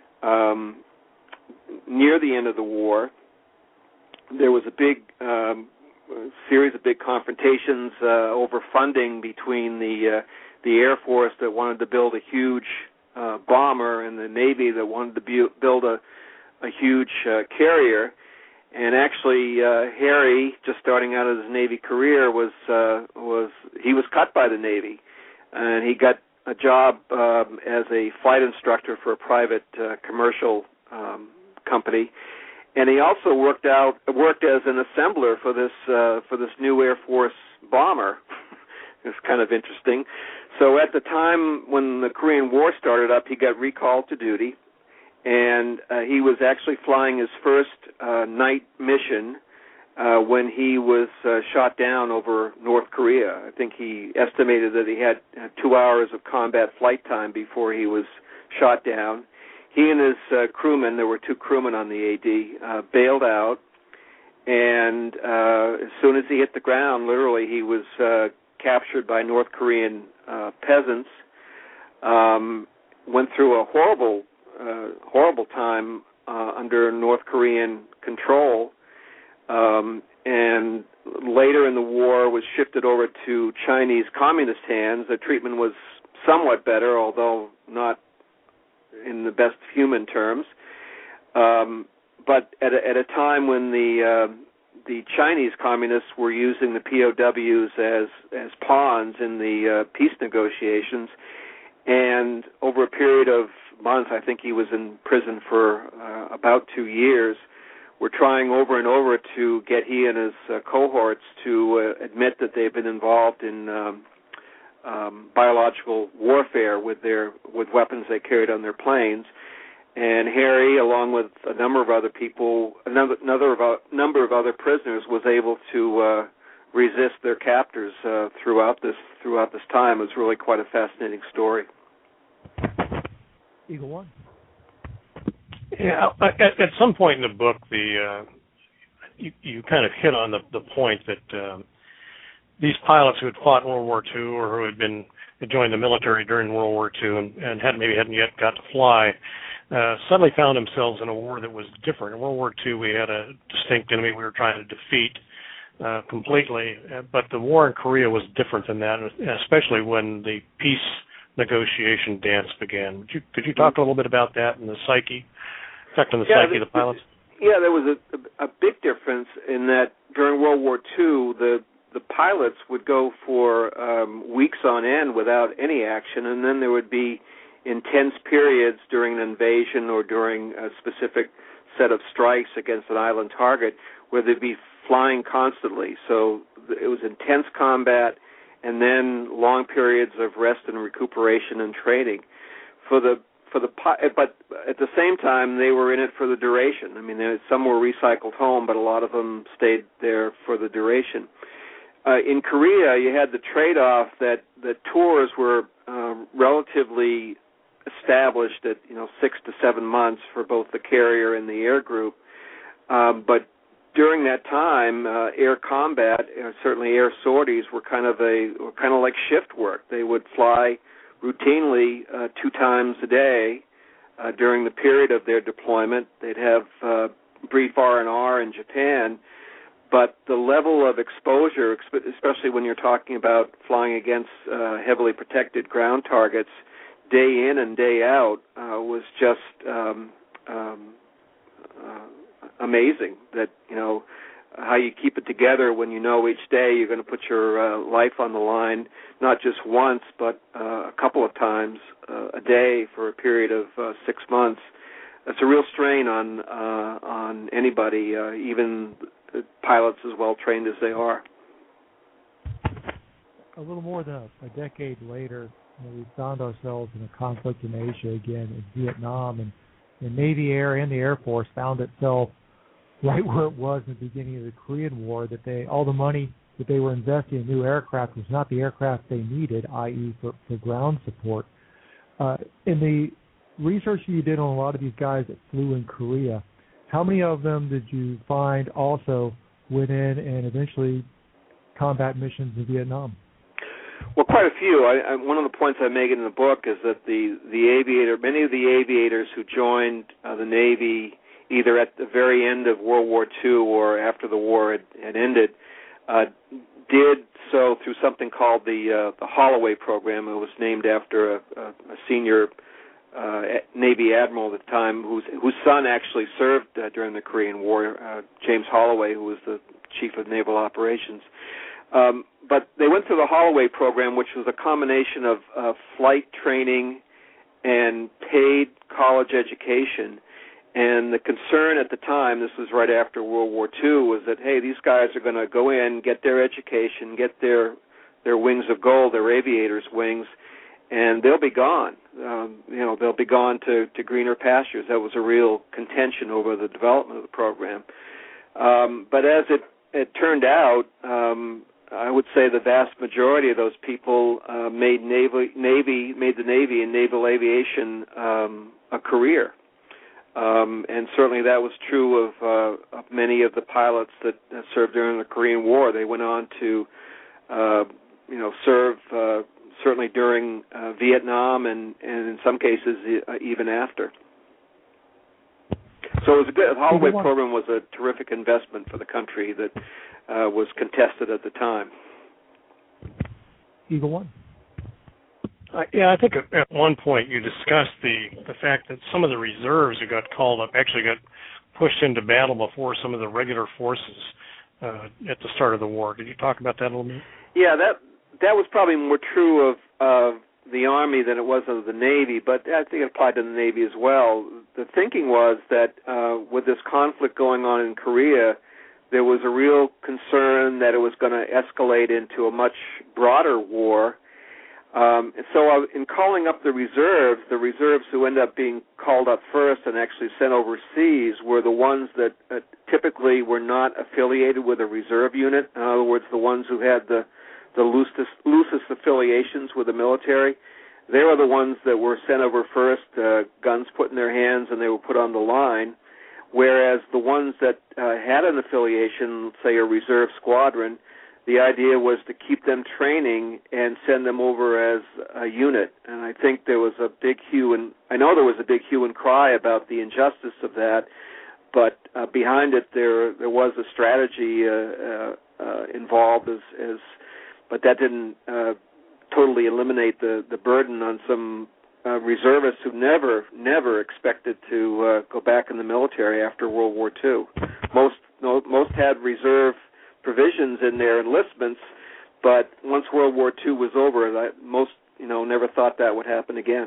near the end of the war. There was a big series of big confrontations over funding between the Air Force that wanted to build a huge bomber and the Navy that wanted to build a huge carrier. And actually, Harry, just starting out his Navy career, was cut by the Navy, and he got a job as a flight instructor for a private commercial company. And he also worked as an assembler for this new Air Force bomber. It's kind of interesting. So at the time when the Korean War started up, he got recalled to duty, and he was actually flying his first night mission when he was shot down over North Korea. I think he estimated that he had 2 hours of combat flight time before he was shot down. He and his crewmen, there were 2 crewmen on the AD, bailed out, and as soon as he hit the ground, literally, he was captured by North Korean peasants, went through a horrible time under North Korean control, and later in the war was shifted over to Chinese communist hands. The treatment was somewhat better, although not in the best human terms. But at a time when the Chinese communists were using the POWs as pawns in the peace negotiations, and over a period of months, I think he was in prison for about 2 years, were trying over and over to get he and his cohorts to admit that they've been involved in biological warfare with weapons they carried on their planes. And Harry, along with a number of other people, a number of other prisoners, was able to resist their captors throughout this time. It was really quite a fascinating story. Eagle One. Yeah, at some point in the book, you kind of hit on the point that these pilots who had fought in World War II or who had joined the military during World War II and hadn't yet got to fly, suddenly found themselves in a war that was different. In World War II, we had a distinct enemy we were trying to defeat completely, but the war in Korea was different than that, especially when the peace negotiation dance began. Could you talk a little bit about that and the psyche, affecting the psyche of the pilots? Yeah, there was a big difference in that during World War II, the pilots would go for weeks on end without any action, and then there would be intense periods during an invasion or during a specific set of strikes against an island target where they'd be flying constantly. So it was intense combat and then long periods of rest and recuperation and training. But at the same time, they were in it for the duration. I mean, some were recycled home, but a lot of them stayed there for the duration. In Korea, you had the trade-off that the tours were relatively established at 6 to 7 months for both the carrier and the air group, but during that time, air combat, certainly air sorties, were kind of like shift work. They would fly routinely 2 times a day during the period of their deployment. They'd have brief R&R in Japan, but the level of exposure, especially when you're talking about flying against heavily protected ground targets day in and day out, was just amazing. That how you keep it together when each day you're going to put your life on the line, not just once but a couple of times a day for a period of 6 months. That's a real strain on anybody, even pilots as well trained as they are. A little more than a decade later, we found ourselves in a conflict in Asia again, in Vietnam, and the Navy Air and the Air Force found itself right where it was in the beginning of the Korean War, that all the money that they were investing in new aircraft was not the aircraft they needed, i.e. for ground support. In the research you did on a lot of these guys that flew in Korea, how many of them did you find also went in and eventually combat missions in Vietnam? Well, quite a few. One of the points I make in the book is that many of the aviators who joined the Navy either at the very end of World War II or after the war had ended, did so through something called the Holloway program. It was named after a senior Navy admiral at the time whose son actually served during the Korean War, James Holloway, who was the chief of naval operations. But they went through the Holloway program, which was a combination of flight training and paid college education. And the concern at the time, this was right after World War II, was that, hey, these guys are going to go in, get their education, get their wings of gold, their aviators' wings, and they'll be gone. They'll be gone to greener pastures. That was a real contention over the development of the program. But as it turned out, I would say the vast majority of those people made the Navy and naval aviation a career. And certainly that was true of many of the pilots that served during the Korean War. They went on to, serve certainly during Vietnam and in some cases even after. So it was the Holloway program was a terrific investment for the country that was contested at the time. Eagle One. I think at one point you discussed the fact that some of the reserves who got called up actually got pushed into battle before some of the regular forces at the start of the war. Could you talk about that a little bit? Yeah, that was probably more true of the Army than it was of the Navy, but I think it applied to the Navy as well. The thinking was that with this conflict going on in Korea, there was a real concern that it was going to escalate into a much broader war. So in calling up the reserves who ended up being called up first and actually sent overseas were the ones that typically were not affiliated with a reserve unit. In other words, the ones who had the loosest affiliations with the military. They were the ones that were sent over first, guns put in their hands, and they were put on the line, whereas the ones that had an affiliation, say a reserve squadron, the idea was to keep them training and send them over as a unit. And I think there was a big hue and cry about the injustice of that, but behind it there was a strategy involved but that didn't totally eliminate the burden on some reservists who never expected to go back in the military after World War II. Most had reserve provisions in their enlistments, but once World War II was over, most never thought that would happen again.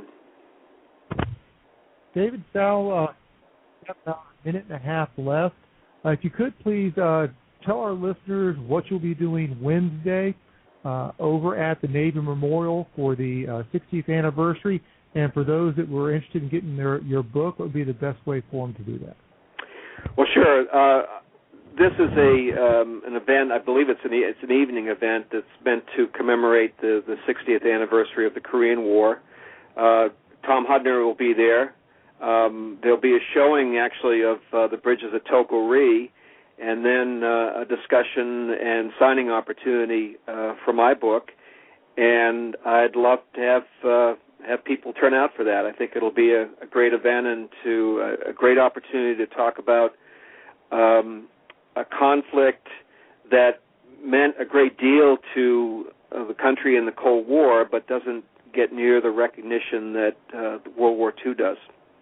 David, Sal, we have about a minute and a half left. If you could please tell our listeners what you'll be doing Wednesday over at the Navy Memorial for the 60th anniversary, and for those that were interested in getting your book, what would be the best way for them to do that? Well, sure. This is an event. I believe it's an evening event that's meant to commemorate the 60th anniversary of the Korean War. Tom Hudner will be there. There'll be a showing, actually, of the bridges at Toko-Ri, and then a discussion and signing opportunity for my book. And I'd love to have people turn out for that. I think it'll be a great event and a great opportunity to talk about a conflict that meant a great deal to the country in the Cold War, but doesn't get near the recognition that World War II does.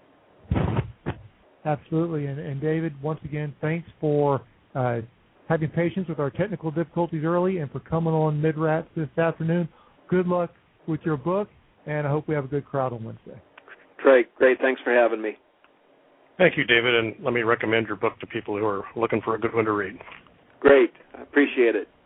Absolutely. And David, once again, thanks for having patience with our technical difficulties early and for coming on Mid-Rats this afternoon. Good luck with your book, and I hope we have a good crowd on Wednesday. Great. Thanks for having me. Thank you, David, and let me recommend your book to people who are looking for a good one to read. Great. I appreciate it.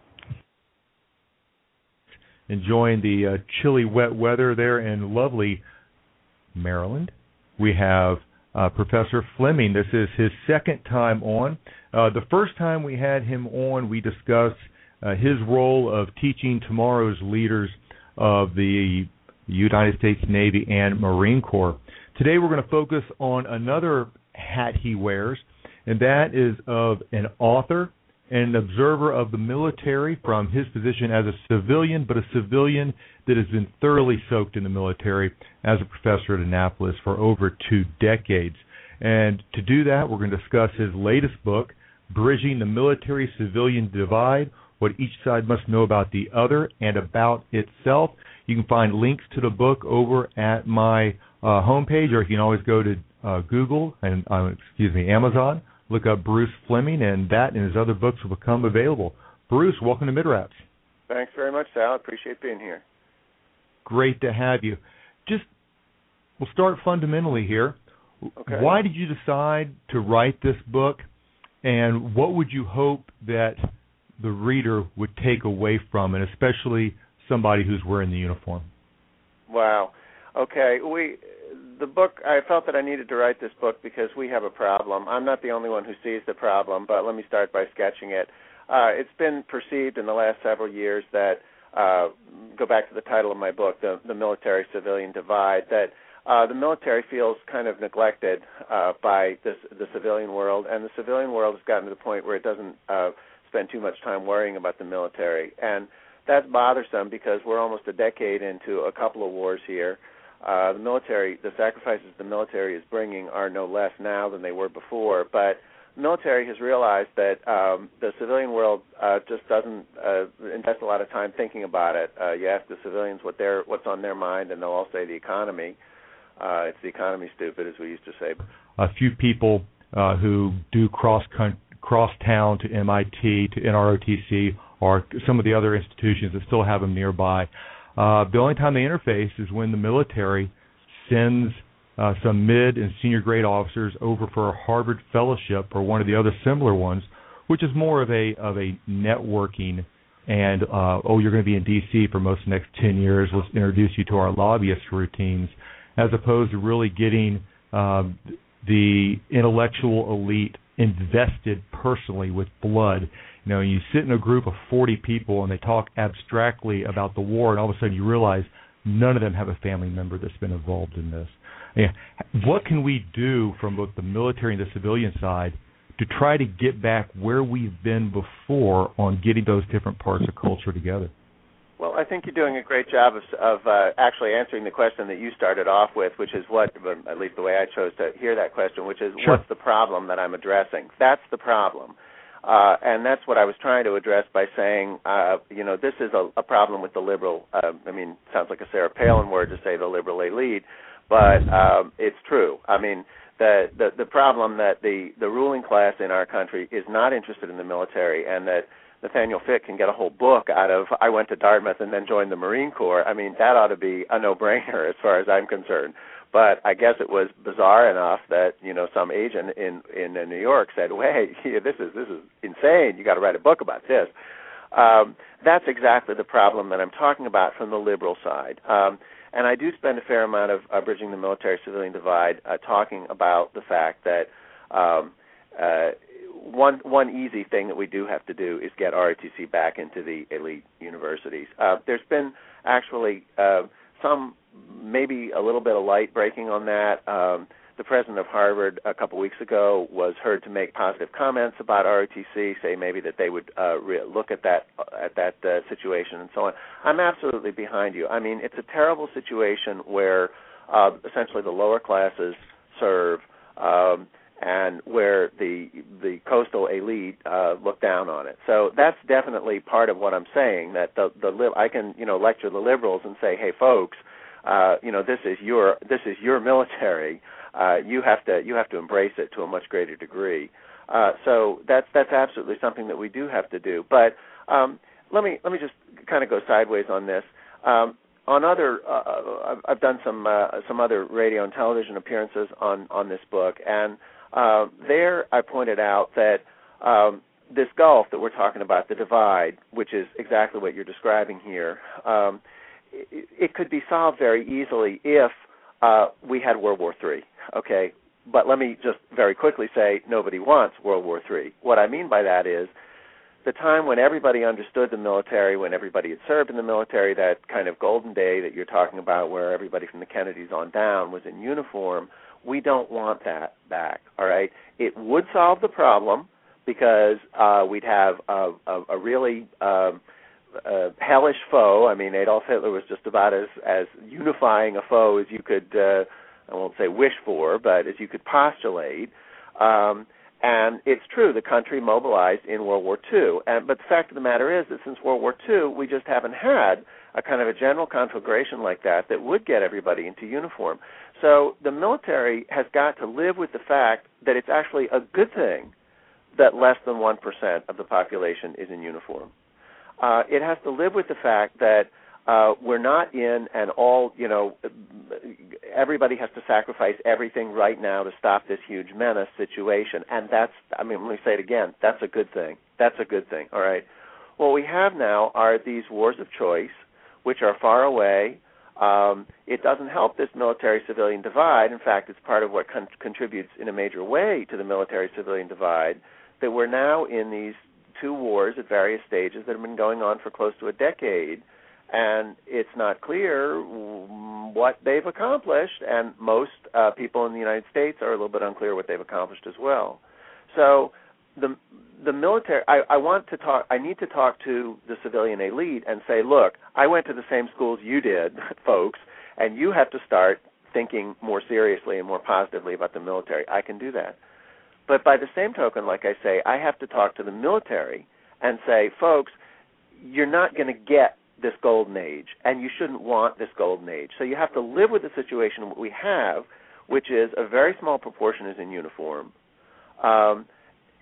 Enjoying the chilly, wet weather there in lovely Maryland. We have Professor Fleming. This is his second time on. The first time we had him on, we discussed his role of teaching tomorrow's leaders of the United States Navy and Marine Corps. Today we're going to focus on another hat he wears, and that is of an author and an observer of the military from his position as a civilian, but a civilian that has been thoroughly soaked in the military as a professor at Annapolis for over 2 decades. And to do that, we're going to discuss his latest book, Bridging the Military-Civilian Divide, What Each Side Must Know About the Other and About Itself. You can find links to the book over at my homepage, or you can always go to Google and Amazon. Look up Bruce Fleming, and that and his other books will become available. Bruce, welcome to Mid-Rats. Thanks very much, Sal. I appreciate being here. Great to have you. We'll start fundamentally here. Okay. Why did you decide to write this book, and what would you hope that the reader would take away from it, especially somebody who's wearing the uniform? Wow. Okay. The book, I felt that I needed to write this book because we have a problem. I'm not the only one who sees the problem, but let me start by sketching it. It's been perceived in the last several years that, go back to the title of my book, The Military-Civilian Divide, that the military feels kind of neglected by the civilian world, and the civilian world has gotten to the point where it doesn't spend too much time worrying about the military. And that's bothersome because we're almost a decade into a couple of wars here. The sacrifices the military is bringing are no less now than they were before, but the military has realized that the civilian world just doesn't invest a lot of time thinking about it. You ask the civilians what's on their mind, and they'll all say the economy. It's the economy, stupid, as we used to say. A few people who do cross-town to MIT, to NROTC, or some of the other institutions that still have them nearby. The only time they interface is when the military sends some mid and senior grade officers over for a Harvard fellowship or one of the other similar ones, which is more of a networking and, you're going to be in D.C. for most of the next 10 years. Let's introduce you to our lobbyist routines, as opposed to really getting the intellectual elite invested personally with blood. You know, you sit in a group of 40 people and they talk abstractly about the war, and all of a sudden you realize none of them have a family member that's been involved in this. Yeah. What can we do from both the military and the civilian side to try to get back where we've been before on getting those different parts of culture together? Well, I think you're doing a great job of actually answering the question that you started off with, which is what, at least the way I chose to hear that question, which is Sure. What's the problem that I'm addressing? That's the problem. And that's what I was trying to address by saying, this is a problem with the liberal, sounds like a Sarah Palin word to say the liberal elite, but it's true. I mean, the problem that the ruling class in our country is not interested in the military, and that Nathaniel Fick can get a whole book out of, I went to Dartmouth and then joined the Marine Corps. I mean, that ought to be a no-brainer as far as I'm concerned. But I guess it was bizarre enough that, some agent in New York said, "Hey, this is insane. You got to write a book about this." That's exactly the problem that I'm talking about from the liberal side. And I do spend a fair amount of Bridging the Military-Civilian Divide talking about the fact that one easy thing that we do have to do is get ROTC back into the elite universities. There's been actually some, maybe a little bit of light breaking on that. The president of Harvard a couple weeks ago was heard to make positive comments about ROTC, say maybe that they would look at that situation and so on. I'm absolutely behind you. I mean, it's a terrible situation where essentially the lower classes serve and where the coastal elite look down on it. So that's definitely part of what I'm saying. That I can lecture the liberals and say, hey folks, this is your military. You have to embrace it to a much greater degree. So that's absolutely something that we do have to do. But let me just kind of go sideways on this. I've done some other radio and television appearances on this book, and there I pointed out that this gulf that we're talking about, the divide, which is exactly what you're describing here, it could be solved very easily if we had World War III, okay? But let me just very quickly say nobody wants World War III. What I mean by that is the time when everybody understood the military, when everybody had served in the military, that kind of golden day that you're talking about where everybody from the Kennedys on down was in uniform, we don't want that back, all right? It would solve the problem because we'd have a really hellish foe. I mean, Adolf Hitler was just about as unifying a foe as you could, I won't say wish for, but as you could postulate. And it's true, the country mobilized in World War II. But the fact of the matter is that since World War II, we just haven't had a kind of a general conflagration like that would get everybody into uniform. So the military has got to live with the fact that it's actually a good thing that less than 1% of the population is in uniform. It has to live with the fact that we're not in an all, everybody has to sacrifice everything right now to stop this huge menace situation. And let me say it again, that's a good thing. That's a good thing, all right? What we have now are these wars of choice, which are far away. It doesn't help this military-civilian divide. In fact, it's part of what contributes in a major way to the military-civilian divide, that we're now in these two wars at various stages that have been going on for close to a decade, and it's not clear what they've accomplished, and most people in the United States are a little bit unclear what they've accomplished as well. So the military, I need to talk to the civilian elite and say, look, I went to the same schools you did, folks, and you have to start thinking more seriously and more positively about the military. I can do that. But by the same token, like I say, I have to talk to the military and say, folks, you're not going to get this golden age, and you shouldn't want this golden age. So you have to live with the situation we have, which is a very small proportion is in uniform.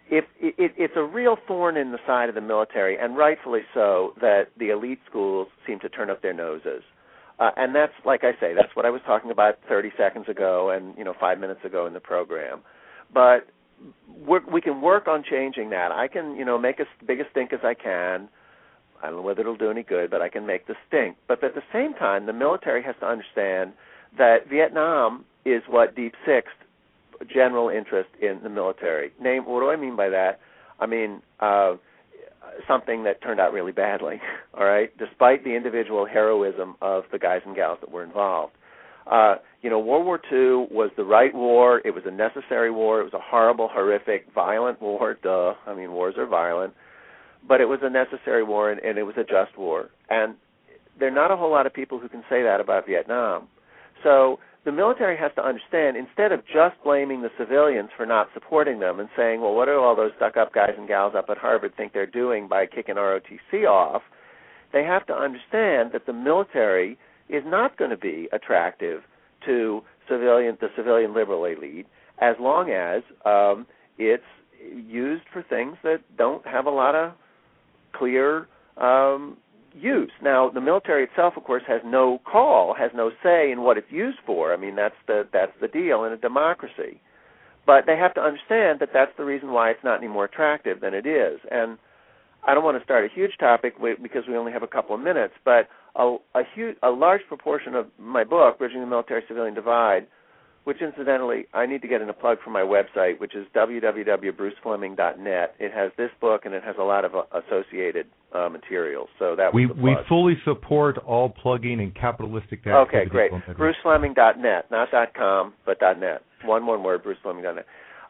it's a real thorn in the side of the military, and rightfully so, that the elite schools seem to turn up their noses. And that's, like I say, that's what I was talking about 30 seconds ago and 5 minutes ago in the program. But we can work on changing that. I can, make as big a stink as I can. I don't know whether it'll do any good, but I can make the stink. But at the same time, the military has to understand that Vietnam is what Deep Sixth general interest in the military. What do I mean by that? I mean something that turned out really badly, all right, despite the individual heroism of the guys and gals that were involved. World War II was the right war. It was a necessary war. It was a horrible, horrific, violent war. Duh. I mean, wars are violent. But it was a necessary war, and it was a just war. And there are not a whole lot of people who can say that about Vietnam. So the military has to understand, instead of just blaming the civilians for not supporting them and saying, well, what do all those stuck-up guys and gals up at Harvard think they're doing by kicking ROTC off, they have to understand that the military is not going to be attractive to the civilian liberal elite as long as it's used for things that don't have a lot of clear use. Now, the military itself, of course, has no say in what it's used for. I mean, that's the deal in a democracy. But they have to understand that that's the reason why it's not any more attractive than it is. And I don't want to start a huge topic because we only have a couple of minutes, but a large proportion of my book, Bridging the Military-Civilian Divide, which incidentally, I need to get in a plug for my website, which is www.brucefleming.net. It has this book and it has a lot of associated materials. So that was the plug. We fully support all plugging and capitalistic activity. Okay, great. BruceFleming.net, not .com, but .net. One word, BruceFleming.net.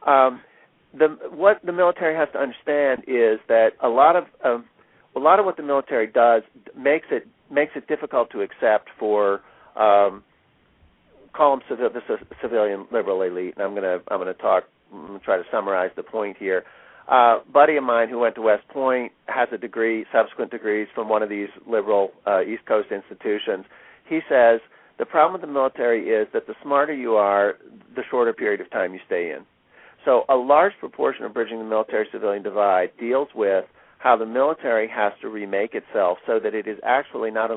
What the military has to understand is that a lot of what the military does makes it difficult to accept for call them the civilian liberal elite, and I'm going to try to summarize the point here. Buddy of mine who went to West Point has a degree, subsequent degrees from one of these liberal East Coast institutions. He says the problem with the military is that the smarter you are, the shorter period of time you stay in. So a large proportion of Bridging the Military-Civilian Divide deals with how the military has to remake itself so that it is actually so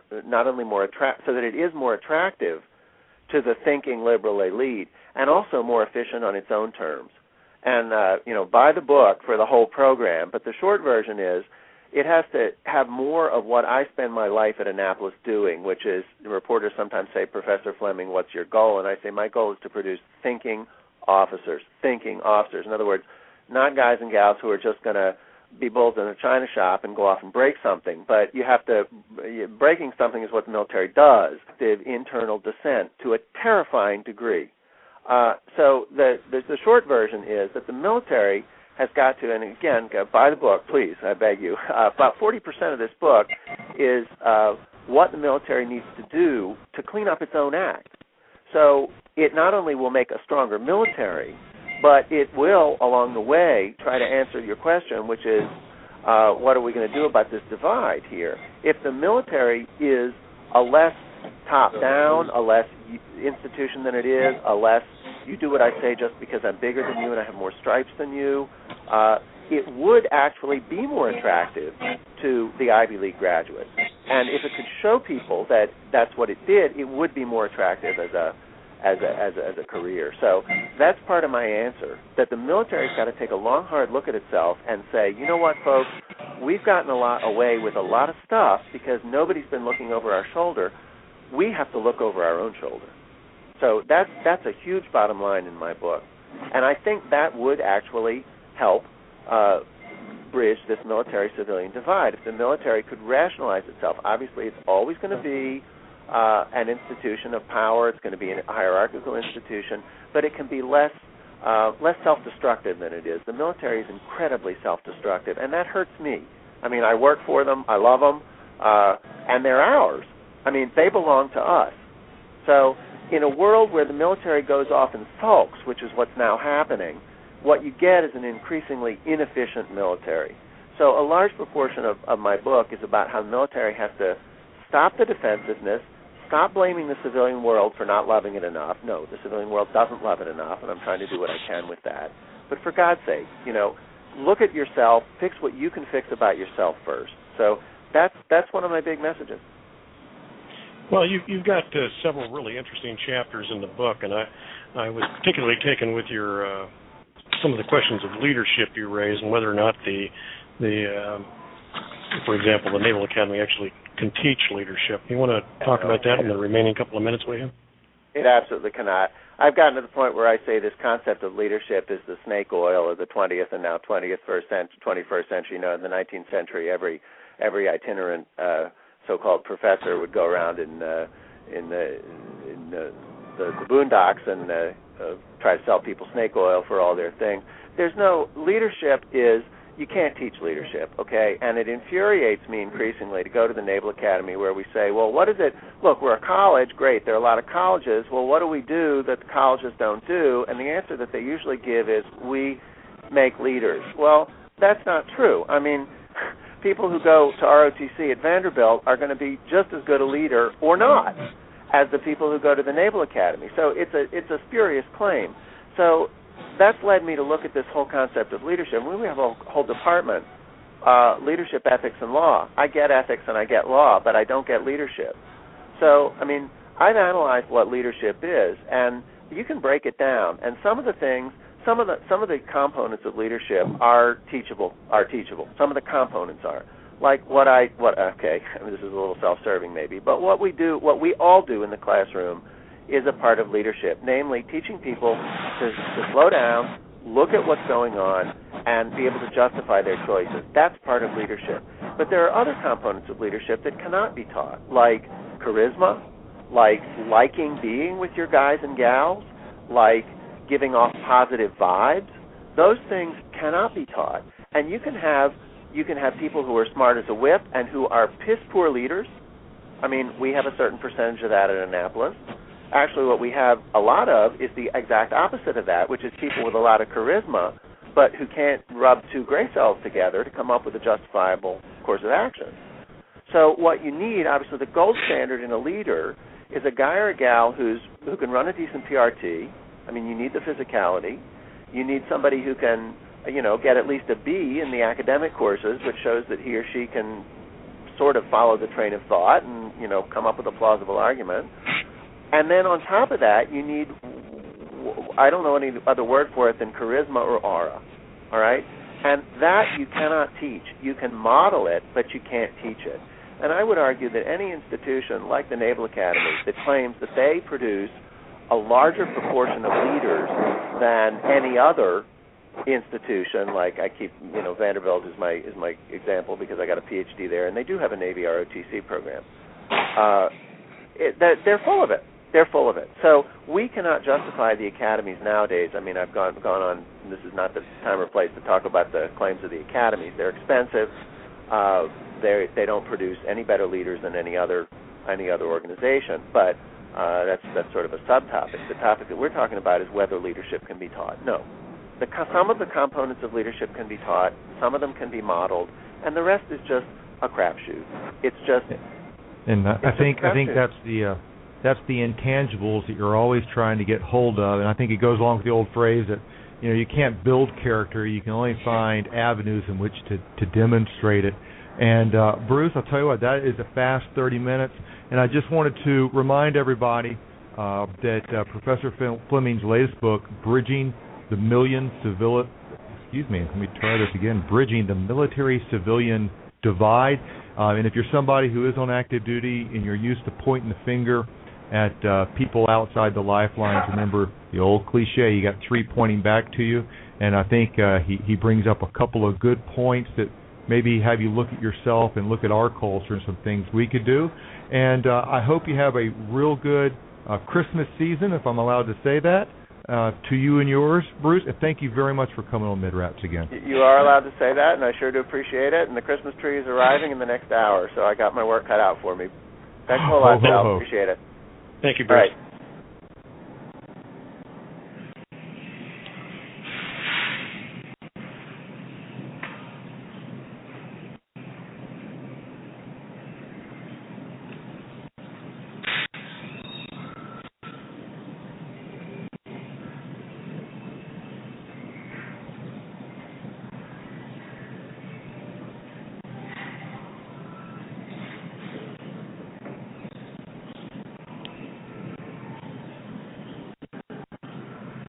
that it is more attractive to the thinking liberal elite, and also more efficient on its own terms. And, buy the book for the whole program, but the short version is it has to have more of what I spend my life at Annapolis doing, which is, the reporters sometimes say, Professor Fleming, what's your goal? And I say, my goal is to produce thinking officers. In other words, not guys and gals who are just going to be bulls in a china shop and go off and break something, but breaking something is what the military does, the internal dissent to a terrifying degree. So the short version is that the military has got to, and again, buy the book, please, I beg you. About 40% of this book is what the military needs to do to clean up its own act. So it not only will make a stronger military, but it will, along the way, try to answer your question, which is, what are we going to do about this divide here? If the military is a less top-down, a less institution than it is, a less you do what I say just because I'm bigger than you and I have more stripes than you, it would actually be more attractive to the Ivy League graduates. And if it could show people that that's what it did, it would be more attractive as a career. So that's part of my answer, that the military's got to take a long, hard look at itself and say, you know what, folks, we've gotten away with a lot of stuff because nobody's been looking over our shoulder. We have to look over our own shoulder. So that's a huge bottom line in my book. And I think that would actually help bridge this military-civilian divide. If the military could rationalize itself, obviously it's always going to be an institution of power. It's going to be a hierarchical institution, but it can be less self-destructive than it is. The military is incredibly self-destructive, and that hurts me. I mean, I work for them, I love them, and they're ours. I mean, they belong to us. So in a world where the military goes off and sulks, which is what's now happening, what you get is an increasingly inefficient military. So a large proportion of my book is about how the military has to stop the defensiveness, stop blaming the civilian world for not loving it enough. No, the civilian world doesn't love it enough, and I'm trying to do what I can with that. But for God's sake, look at yourself, fix what you can fix about yourself first. So that's one of my big messages. Well, you've got several really interesting chapters in the book, and I was particularly taken with your some of the questions of leadership you raised, and whether or not for example, the Naval Academy actually can teach leadership. You want to talk about that in the remaining couple of minutes, will you? It absolutely cannot. I've gotten to the point where I say this concept of leadership is the snake oil of the 20th and now 21st century. You know, in the 19th century, every itinerant so-called professor would go around in the boondocks and try to sell people snake oil for all their things. There's no leadership is. You can't teach leadership, okay? And it infuriates me increasingly to go to the Naval Academy where we say, well, what is it? Look, we're a college. Great, there are a lot of colleges. Well, what do we do that the colleges don't do? And the answer that they usually give is, we make leaders. Well, that's not true. I mean, people who go to ROTC at Vanderbilt are going to be just as good a leader or not as the people who go to the Naval Academy. So it's a spurious claim. So that's led me to look at this whole concept of leadership. We have a whole department, leadership, ethics, and law. I get ethics and I get law, but I don't get leadership. So, I mean, I've analyzed what leadership is, and you can break it down. And some of the things, some of the components of leadership are teachable. Some of the components are. Like okay, this is a little self-serving maybe, but what we all do in the classroom is a part of leadership, namely teaching people to slow down, look at what's going on, and be able to justify their choices. That's part of leadership. But there are other components of leadership that cannot be taught, like charisma, like liking being with your guys and gals, like giving off positive vibes. Those things cannot be taught. And you can have people who are smart as a whip and who are piss-poor leaders. I mean, we have a certain percentage of that at Annapolis. Actually, what we have a lot of is the exact opposite of that, which is people with a lot of charisma, but who can't rub two gray cells together to come up with a justifiable course of action. So what you need, obviously, the gold standard in a leader is a guy or a gal who can run a decent PRT. I mean, you need the physicality. You need somebody who can, get at least a B in the academic courses, which shows that he or she can sort of follow the train of thought and, come up with a plausible argument. And then on top of that, you need, I don't know any other word for it than charisma or aura, all right? And that you cannot teach. You can model it, but you can't teach it. And I would argue that any institution like the Naval Academy that claims that they produce a larger proportion of leaders than any other institution, like I keep, Vanderbilt is my example because I got a PhD there, and they do have a Navy ROTC program. They're full of it. They're full of it. So we cannot justify the academies nowadays. I mean, I've gone on, this is not the time or place to talk about the claims of the academies. They're expensive. They don't produce any better leaders than any other organization. But that's sort of a subtopic. The topic that we're talking about is whether leadership can be taught. No. Some of the components of leadership can be taught. Some of them can be modeled. And the rest is just a crapshoot. It's just... And I think that's the intangibles that you're always trying to get hold of, and I think it goes along with the old phrase that you can't build character, you can only find avenues in which to demonstrate it. And Bruce, I'll tell you what, that is a fast 30 minutes, and I just wanted to remind everybody that Professor Fleming's latest book, Bridging the Military-Civilian Divide. And if you're somebody who is on active duty and you're used to pointing the finger at people outside the lifelines, remember the old cliche, you got three pointing back to you. And I think he brings up a couple of good points that maybe have you look at yourself and look at our culture and some things we could do. And I hope you have a real good Christmas season, if I'm allowed to say that. To you and yours, Bruce, and thank you very much for coming on Mid-Raps again. You are allowed to say that, and I sure do appreciate it. And the Christmas tree is arriving in the next hour, so I got my work cut out for me. Thanks a whole lot, Sal. Appreciate it. Thank you, Bruce. All right.